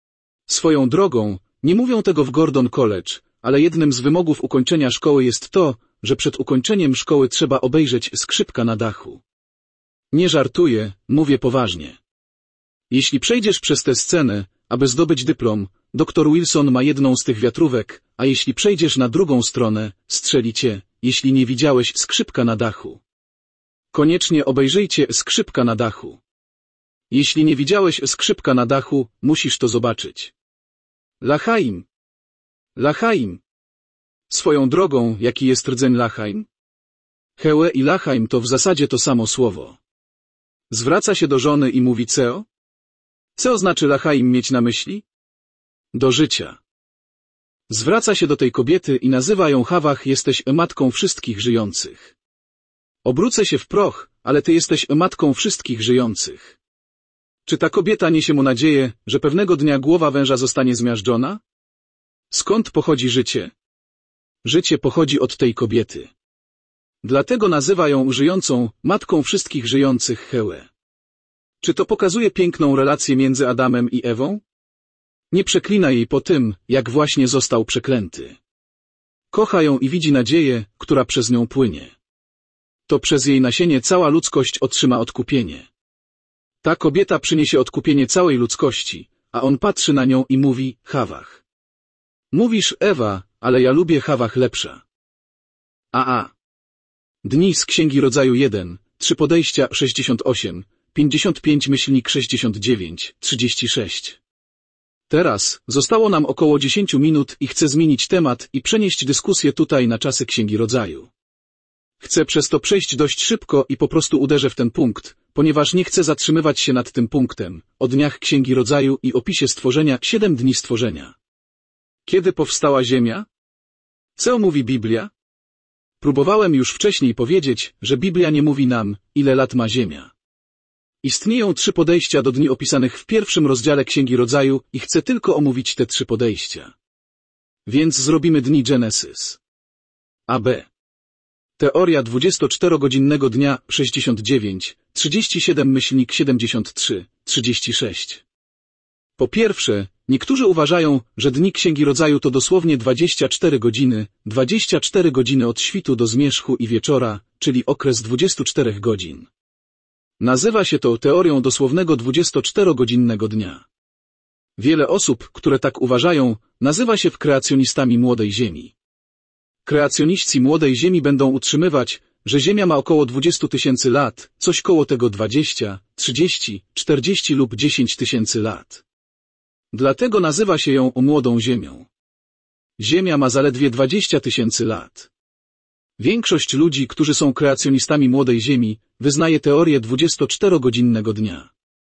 Swoją drogą, nie mówią tego w Gordon College, ale jednym z wymogów ukończenia szkoły jest to, że przed ukończeniem szkoły trzeba obejrzeć skrzypka na dachu. Nie żartuję, mówię poważnie. Jeśli przejdziesz przez tę scenę, aby zdobyć dyplom, doktor Wilson ma jedną z tych wiatrówek, a jeśli przejdziesz na drugą stronę, strzeli cię, jeśli nie widziałeś skrzypka na dachu. Koniecznie obejrzyjcie skrzypka na dachu. Jeśli nie widziałeś skrzypka na dachu, musisz to zobaczyć. Lachaim. Lachaim. Swoją drogą, jaki jest rdzeń Lachaim? Hełe i Lachaim to w zasadzie to samo słowo. Zwraca się do żony i mówi co? Co znaczy Lachaim mieć na myśli? Do życia. Zwraca się do tej kobiety i nazywa ją Hawach, jesteś matką wszystkich żyjących. Obrócę się w proch, ale ty jesteś matką wszystkich żyjących. Czy ta kobieta niesie mu nadzieję, że pewnego dnia głowa węża zostanie zmiażdżona? Skąd pochodzi życie? Życie pochodzi od tej kobiety. Dlatego nazywa ją żyjącą, matką wszystkich żyjących Hełe. Czy to pokazuje piękną relację między Adamem i Ewą? Nie przeklina jej po tym, jak właśnie został przeklęty. Kocha ją i widzi nadzieję, która przez nią płynie. To przez jej nasienie cała ludzkość otrzyma odkupienie. Ta kobieta przyniesie odkupienie całej ludzkości, a on patrzy na nią i mówi, Hawach. Mówisz, Ewa, ale ja lubię Hawach lepsza. A a. Dni z Księgi Rodzaju jeden, trzy podejścia sześćdziesiąt osiem, pięćdziesiąt pięć myślnik sześćdziesiąt dziewięć, trzydzieści sześć. Teraz zostało nam około dziesięciu minut i chcę zmienić temat i przenieść dyskusję tutaj na czasy Księgi Rodzaju. Chcę przez to przejść dość szybko i po prostu uderzę w ten punkt, ponieważ nie chcę zatrzymywać się nad tym punktem, o dniach Księgi Rodzaju i opisie stworzenia, siedem dni stworzenia. Kiedy powstała Ziemia? Co mówi Biblia? Próbowałem już wcześniej powiedzieć, że Biblia nie mówi nam, ile lat ma Ziemia. Istnieją trzy podejścia do dni opisanych w pierwszym rozdziale Księgi Rodzaju i chcę tylko omówić te trzy podejścia. Więc zrobimy dni Genesis. A B. Teoria dwudziestoczterogodzinnego dnia sześćdziesiąt dziewięć, trzydzieści siedem myślnik siedemdziesiąt trzy, trzydzieści sześć. Po pierwsze, niektórzy uważają, że dni Księgi Rodzaju to dosłownie dwadzieścia cztery godziny, dwadzieścia cztery godziny od świtu do zmierzchu i wieczora, czyli okres dwudziestu czterech godzin. Nazywa się to teorią dosłownego dwudziestoczterogodzinnego dnia. Wiele osób, które tak uważają, nazywa się kreacjonistami Młodej Ziemi. Kreacjoniści Młodej Ziemi będą utrzymywać, że Ziemia ma około dwadzieścia tysięcy lat, coś koło tego dwadzieścia, trzydzieści, czterdzieści lub dziesięć tysięcy lat. Dlatego nazywa się ją Młodą Ziemią. Ziemia ma zaledwie dwadzieścia tysięcy lat. Większość ludzi, którzy są kreacjonistami Młodej Ziemi, wyznaje teorię dwudziestoczterogodzinnego dnia.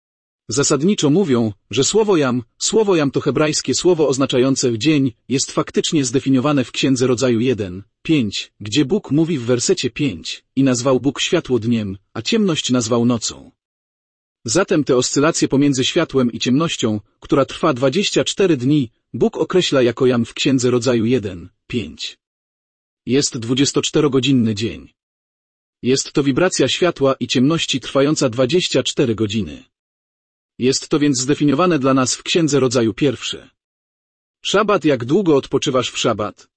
Zasadniczo mówią, że słowo jam, słowo jam to hebrajskie słowo oznaczające dzień, jest faktycznie zdefiniowane w Księdze Rodzaju jeden, pięć, gdzie Bóg mówi w wersecie pięć, i nazwał Bóg światło dniem, a ciemność nazwał nocą. Zatem te oscylacje pomiędzy światłem i ciemnością, która trwa dwadzieścia cztery dni, Bóg określa jako jam w Księdze Rodzaju jeden, pięć. Jest dwudziestoczterogodzinny dzień. Jest to wibracja światła i ciemności trwająca dwadzieścia cztery godziny. Jest to więc zdefiniowane dla nas w Księdze Rodzaju pierwsze. Szabat, jak długo odpoczywasz w szabat?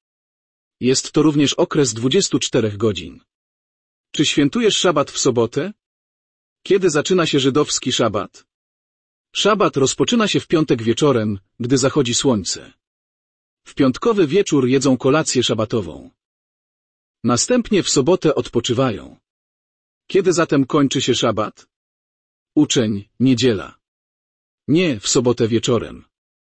Jest to również okres dwudziestu czterech godzin. Czy świętujesz szabat w sobotę? Kiedy zaczyna się żydowski szabat? Szabat rozpoczyna się w piątek wieczorem, gdy zachodzi słońce. W piątkowy wieczór jedzą kolację szabatową. Następnie w sobotę odpoczywają. Kiedy zatem kończy się szabat? Uczeń, niedziela. Nie, w sobotę wieczorem.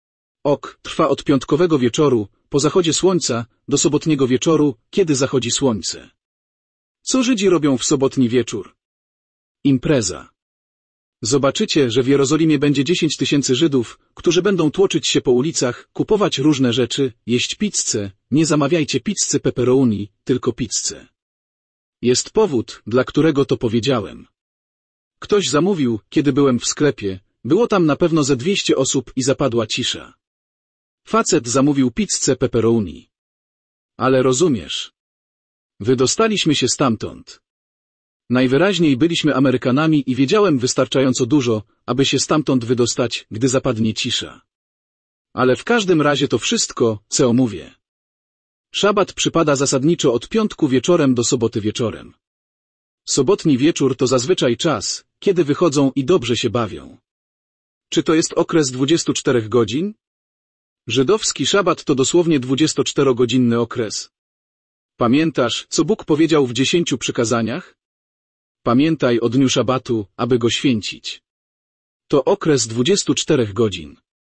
Ok, trwa od piątkowego wieczoru, po zachodzie słońca, do sobotniego wieczoru, kiedy zachodzi słońce. Co Żydzi robią w sobotni wieczór? Impreza. Zobaczycie, że w Jerozolimie będzie dziesięć tysięcy Żydów, którzy będą tłoczyć się po ulicach, kupować różne rzeczy, jeść pizzę. Nie zamawiajcie pizzy pepperoni, tylko pizzę. Jest powód, dla którego to powiedziałem. Ktoś zamówił, kiedy byłem w sklepie, było tam na pewno ze dwieście osób i zapadła cisza. Facet zamówił pizzę pepperoni. Ale rozumiesz. Wydostaliśmy się stamtąd. Najwyraźniej byliśmy Amerykanami i wiedziałem wystarczająco dużo, aby się stamtąd wydostać, gdy zapadnie cisza. Ale w każdym razie to wszystko, co mówię. Szabat przypada zasadniczo od piątku wieczorem do soboty wieczorem. Sobotni wieczór to zazwyczaj czas, kiedy wychodzą i dobrze się bawią. Czy to jest okres dwudziestu czterech godzin? Żydowski szabat to dosłownie dwudziestoczterogodzinny okres. Pamiętasz, co Bóg powiedział w dziesięciu przykazaniach? Pamiętaj o dniu szabatu, aby go święcić. To okres dwudziestu czterech godzin.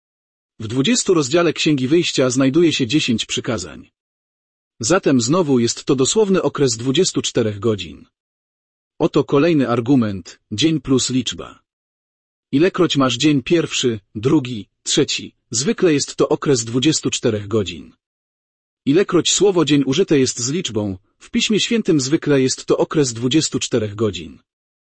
W dwudziestym rozdziale Księgi Wyjścia znajduje się dziesięć przykazań. Zatem znowu jest to dosłowny okres dwudziestu czterech godzin. Oto kolejny argument, dzień plus liczba. Ilekroć masz dzień pierwszy, drugi, trzeci, zwykle jest to okres dwudziestu czterech godzin. Ilekroć słowo dzień użyte jest z liczbą, w Piśmie Świętym zwykle jest to okres dwudziestu czterech godzin.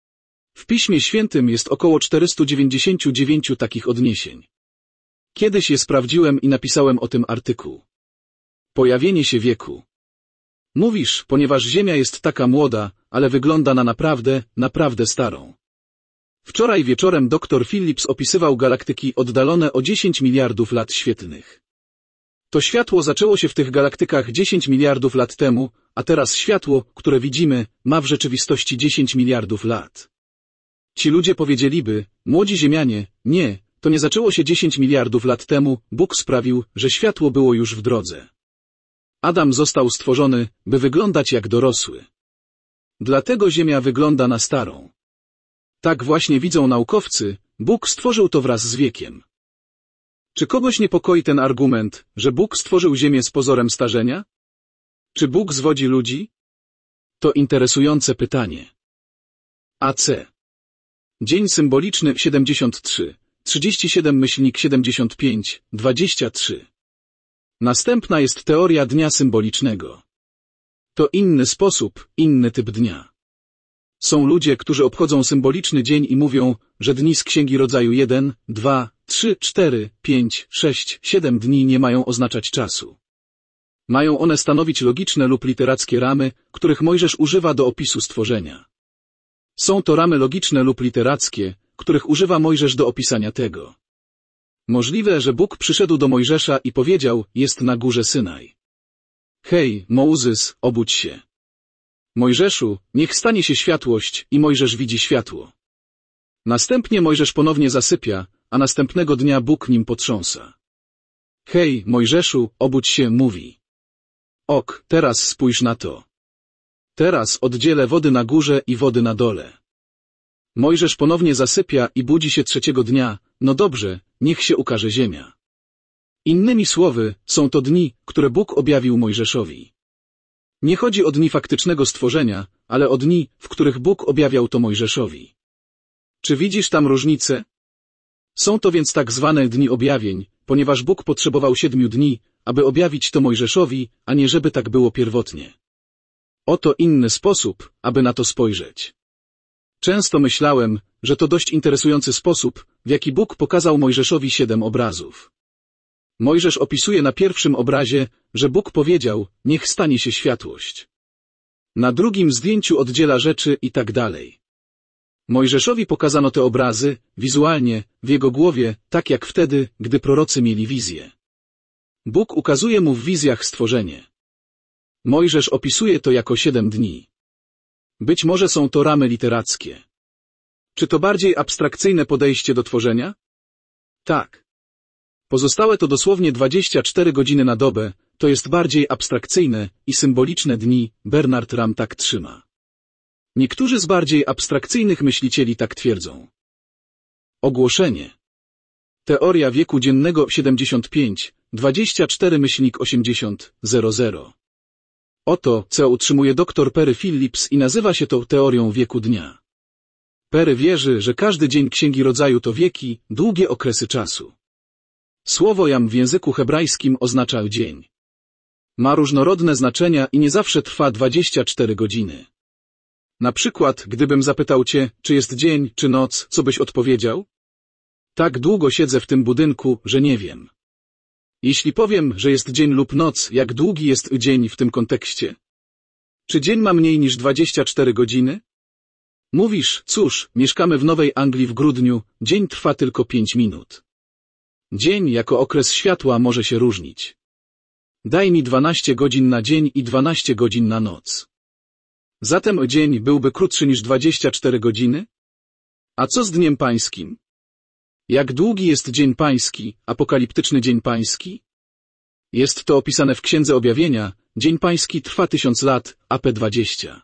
W Piśmie Świętym jest około czterysta dziewięćdziesiąt dziewięć takich odniesień. Kiedyś je sprawdziłem i napisałem o tym artykuł. Pojawienie się wieku. Mówisz, ponieważ Ziemia jest taka młoda, ale wygląda na naprawdę, naprawdę starą. Wczoraj wieczorem dr Phillips opisywał galaktyki oddalone o dziesięć miliardów lat świetlnych. To światło zaczęło się w tych galaktykach dziesięć miliardów lat temu, a teraz światło, które widzimy, ma w rzeczywistości dziesięć miliardów lat. Ci ludzie powiedzieliby, młodzi Ziemianie, nie, to nie zaczęło się dziesięć miliardów lat temu, Bóg sprawił, że światło było już w drodze. Adam został stworzony, by wyglądać jak dorosły. Dlatego Ziemia wygląda na starą. Tak właśnie widzą naukowcy, Bóg stworzył to wraz z wiekiem. Czy kogoś niepokoi ten argument, że Bóg stworzył Ziemię z pozorem starzenia? Czy Bóg zwodzi ludzi? To interesujące pytanie. A C. Dzień symboliczny siedemdziesiąt trzy, trzydzieści siedem myślnik siedemdziesiąt pięć, dwadzieścia trzy. Następna jest teoria dnia symbolicznego. To inny sposób, inny typ dnia. Są ludzie, którzy obchodzą symboliczny dzień i mówią, że dni z Księgi Rodzaju jeden, dwa, trzy, cztery, pięć, sześć, siedem dni nie mają oznaczać czasu. Mają one stanowić logiczne lub literackie ramy, których Mojżesz używa do opisu stworzenia. Są to ramy logiczne lub literackie, których używa Mojżesz do opisania tego. Możliwe, że Bóg przyszedł do Mojżesza i powiedział, jest na górze Synaj. Hej, Mozes, obudź się. Mojżeszu, niech stanie się światłość i Mojżesz widzi światło. Następnie Mojżesz ponownie zasypia, a następnego dnia Bóg nim potrząsa. Hej, Mojżeszu, obudź się, mówi. Ok, teraz spójrz na to. Teraz oddzielę wody na górze i wody na dole. Mojżesz ponownie zasypia i budzi się trzeciego dnia, no dobrze, niech się ukaże ziemia. Innymi słowy, są to dni, które Bóg objawił Mojżeszowi. Nie chodzi o dni faktycznego stworzenia, ale o dni, w których Bóg objawiał to Mojżeszowi. Czy widzisz tam różnicę? Są to więc tak zwane dni objawień, ponieważ Bóg potrzebował siedmiu dni, aby objawić to Mojżeszowi, a nie żeby tak było pierwotnie. Oto inny sposób, aby na to spojrzeć. Często myślałem, że to dość interesujący sposób, w jaki Bóg pokazał Mojżeszowi siedem obrazów. Mojżesz opisuje na pierwszym obrazie, że Bóg powiedział, niech stanie się światłość. Na drugim zdjęciu oddziela rzeczy i tak dalej. Mojżeszowi pokazano te obrazy, wizualnie, w jego głowie, tak jak wtedy, gdy prorocy mieli wizję. Bóg ukazuje mu w wizjach stworzenie. Mojżesz opisuje to jako siedem dni. Być może są to ramy literackie. Czy to bardziej abstrakcyjne podejście do tworzenia? Tak. Pozostałe to dosłownie dwadzieścia cztery godziny na dobę, to jest bardziej abstrakcyjne i symboliczne dni, Bernard Ram tak trzyma. Niektórzy z bardziej abstrakcyjnych myślicieli tak twierdzą. Ogłoszenie. Teoria wieku dziennego siedemdziesiąt pięć, dwadzieścia cztery osiemdziesiąt, zero zero. Oto, co utrzymuje dr Perry Phillips i nazywa się to teorią wieku dnia. Perry wierzy, że każdy dzień Księgi Rodzaju to wieki, długie okresy czasu. Słowo jam w języku hebrajskim oznacza dzień. Ma różnorodne znaczenia i nie zawsze trwa dwadzieścia cztery godziny. Na przykład, gdybym zapytał cię, czy jest dzień, czy noc, co byś odpowiedział? Tak długo siedzę w tym budynku, że nie wiem. Jeśli powiem, że jest dzień lub noc, jak długi jest dzień w tym kontekście? Czy dzień ma mniej niż dwadzieścia cztery godziny? Mówisz, cóż, mieszkamy w Nowej Anglii w grudniu, dzień trwa tylko pięć minut. Dzień jako okres światła może się różnić. Daj mi dwanaście godzin na dzień i dwanaście godzin na noc. Zatem dzień byłby krótszy niż dwadzieścia cztery godziny? A co z Dniem Pańskim? Jak długi jest Dzień Pański, apokaliptyczny Dzień Pański? Jest to opisane w Księdze Objawienia, Dzień Pański trwa tysiąc lat, A P dwadzieścia.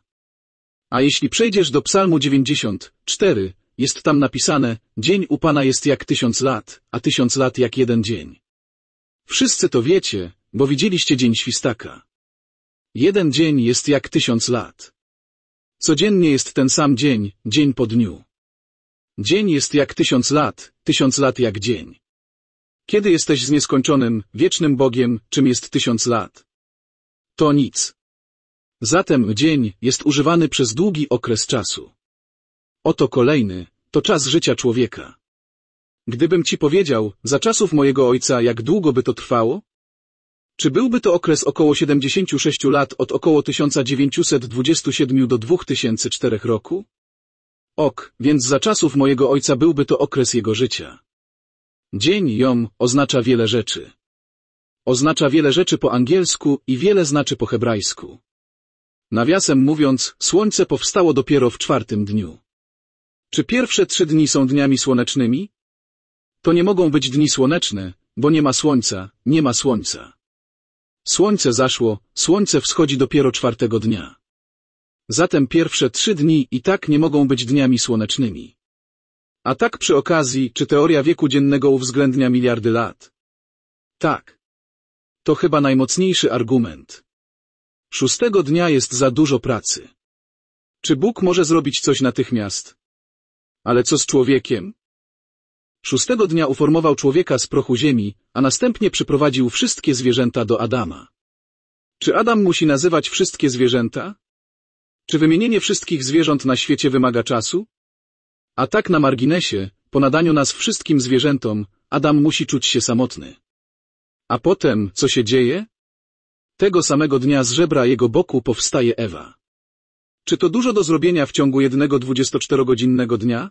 A jeśli przejdziesz do Psalmu dziewięćdziesiąt cztery, jest tam napisane, dzień u Pana jest jak tysiąc lat, a tysiąc lat jak jeden dzień. Wszyscy to wiecie, bo widzieliście dzień świstaka. Jeden dzień jest jak tysiąc lat. Codziennie jest ten sam dzień, dzień po dniu. Dzień jest jak tysiąc lat, tysiąc lat jak dzień. Kiedy jesteś z nieskończonym, wiecznym Bogiem, czym jest tysiąc lat? To nic. Zatem dzień jest używany przez długi okres czasu. Oto kolejny, to czas życia człowieka. Gdybym ci powiedział, za czasów mojego ojca, jak długo by to trwało? Czy byłby to okres około siedemdziesięciu sześciu lat od około tysiąc dziewięćset dwudziestu siedmiu do dwa tysiące czwartego roku? Ok, więc za czasów mojego ojca byłby to okres jego życia. Dzień Jom oznacza wiele rzeczy. Oznacza wiele rzeczy po angielsku i wiele znaczy po hebrajsku. Nawiasem mówiąc, słońce powstało dopiero w czwartym dniu. Czy pierwsze trzy dni są dniami słonecznymi? To nie mogą być dni słoneczne, bo nie ma słońca, nie ma słońca. Słońce zaszło, słońce wschodzi dopiero czwartego dnia. Zatem pierwsze trzy dni i tak nie mogą być dniami słonecznymi. A tak przy okazji, czy teoria wieku dziennego uwzględnia miliardy lat? Tak. To chyba najmocniejszy argument. Szóstego dnia jest za dużo pracy. Czy Bóg może zrobić coś natychmiast? Ale co z człowiekiem? Szóstego dnia uformował człowieka z prochu ziemi, a następnie przyprowadził wszystkie zwierzęta do Adama. Czy Adam musi nazywać wszystkie zwierzęta? Czy wymienienie wszystkich zwierząt na świecie wymaga czasu? A tak na marginesie, po nadaniu nas wszystkim zwierzętom, Adam musi czuć się samotny. A potem, co się dzieje? Tego samego dnia z żebra jego boku powstaje Ewa. Czy to dużo do zrobienia w ciągu jednego dwudziestoczterogodzinnego dnia?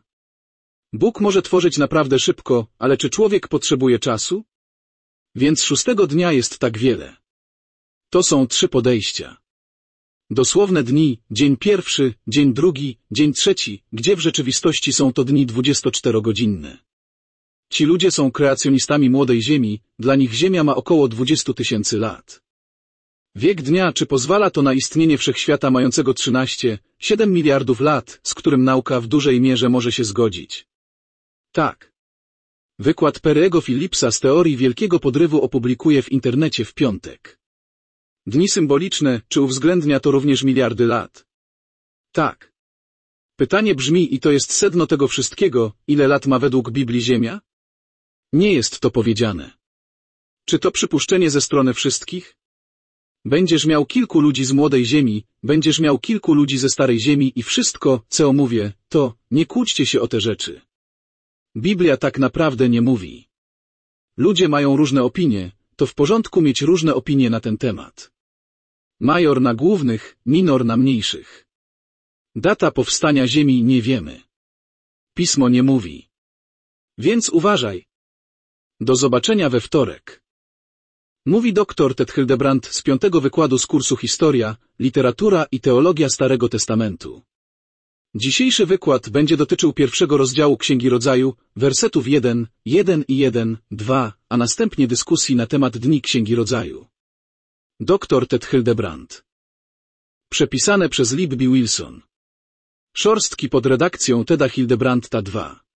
Bóg może tworzyć naprawdę szybko, ale czy człowiek potrzebuje czasu? Więc szóstego dnia jest tak wiele. To są trzy podejścia. Dosłowne dni, dzień pierwszy, dzień drugi, dzień trzeci, gdzie w rzeczywistości są to dni dwudziestoczterogodzinne. Ci ludzie są kreacjonistami młodej Ziemi, dla nich Ziemia ma około dwadzieścia tysięcy lat. Wiek dnia, czy pozwala to na istnienie wszechświata mającego trzynaście przecinek siedem miliardów lat, z którym nauka w dużej mierze może się zgodzić? Tak. Wykład Perry'ego Phillipsa z teorii Wielkiego Podrywu opublikuję w internecie w piątek. Dni symboliczne, czy uwzględnia to również miliardy lat? Tak. Pytanie brzmi, i to jest sedno tego wszystkiego, ile lat ma według Biblii Ziemia? Nie jest to powiedziane. Czy to przypuszczenie ze strony wszystkich? Będziesz miał kilku ludzi z młodej Ziemi, będziesz miał kilku ludzi ze starej Ziemi i wszystko, co mówię, to nie kłóćcie się o te rzeczy. Biblia tak naprawdę nie mówi. Ludzie mają różne opinie, to w porządku mieć różne opinie na ten temat. Major na głównych, minor na mniejszych. Data powstania Ziemi nie wiemy. Pismo nie mówi. Więc uważaj. Do zobaczenia we wtorek. Mówi doktor Ted Hildebrandt z piątego wykładu z kursu Historia, Literatura i Teologia Starego Testamentu. Dzisiejszy wykład będzie dotyczył pierwszego rozdziału Księgi Rodzaju, wersetów jeden, jeden i jeden, dwa, a następnie dyskusji na temat dni Księgi Rodzaju. doktor Ted Hildebrandt. Przepisane przez Libby Wilson. Szorstki pod redakcją Teda Hildebrandta dwa.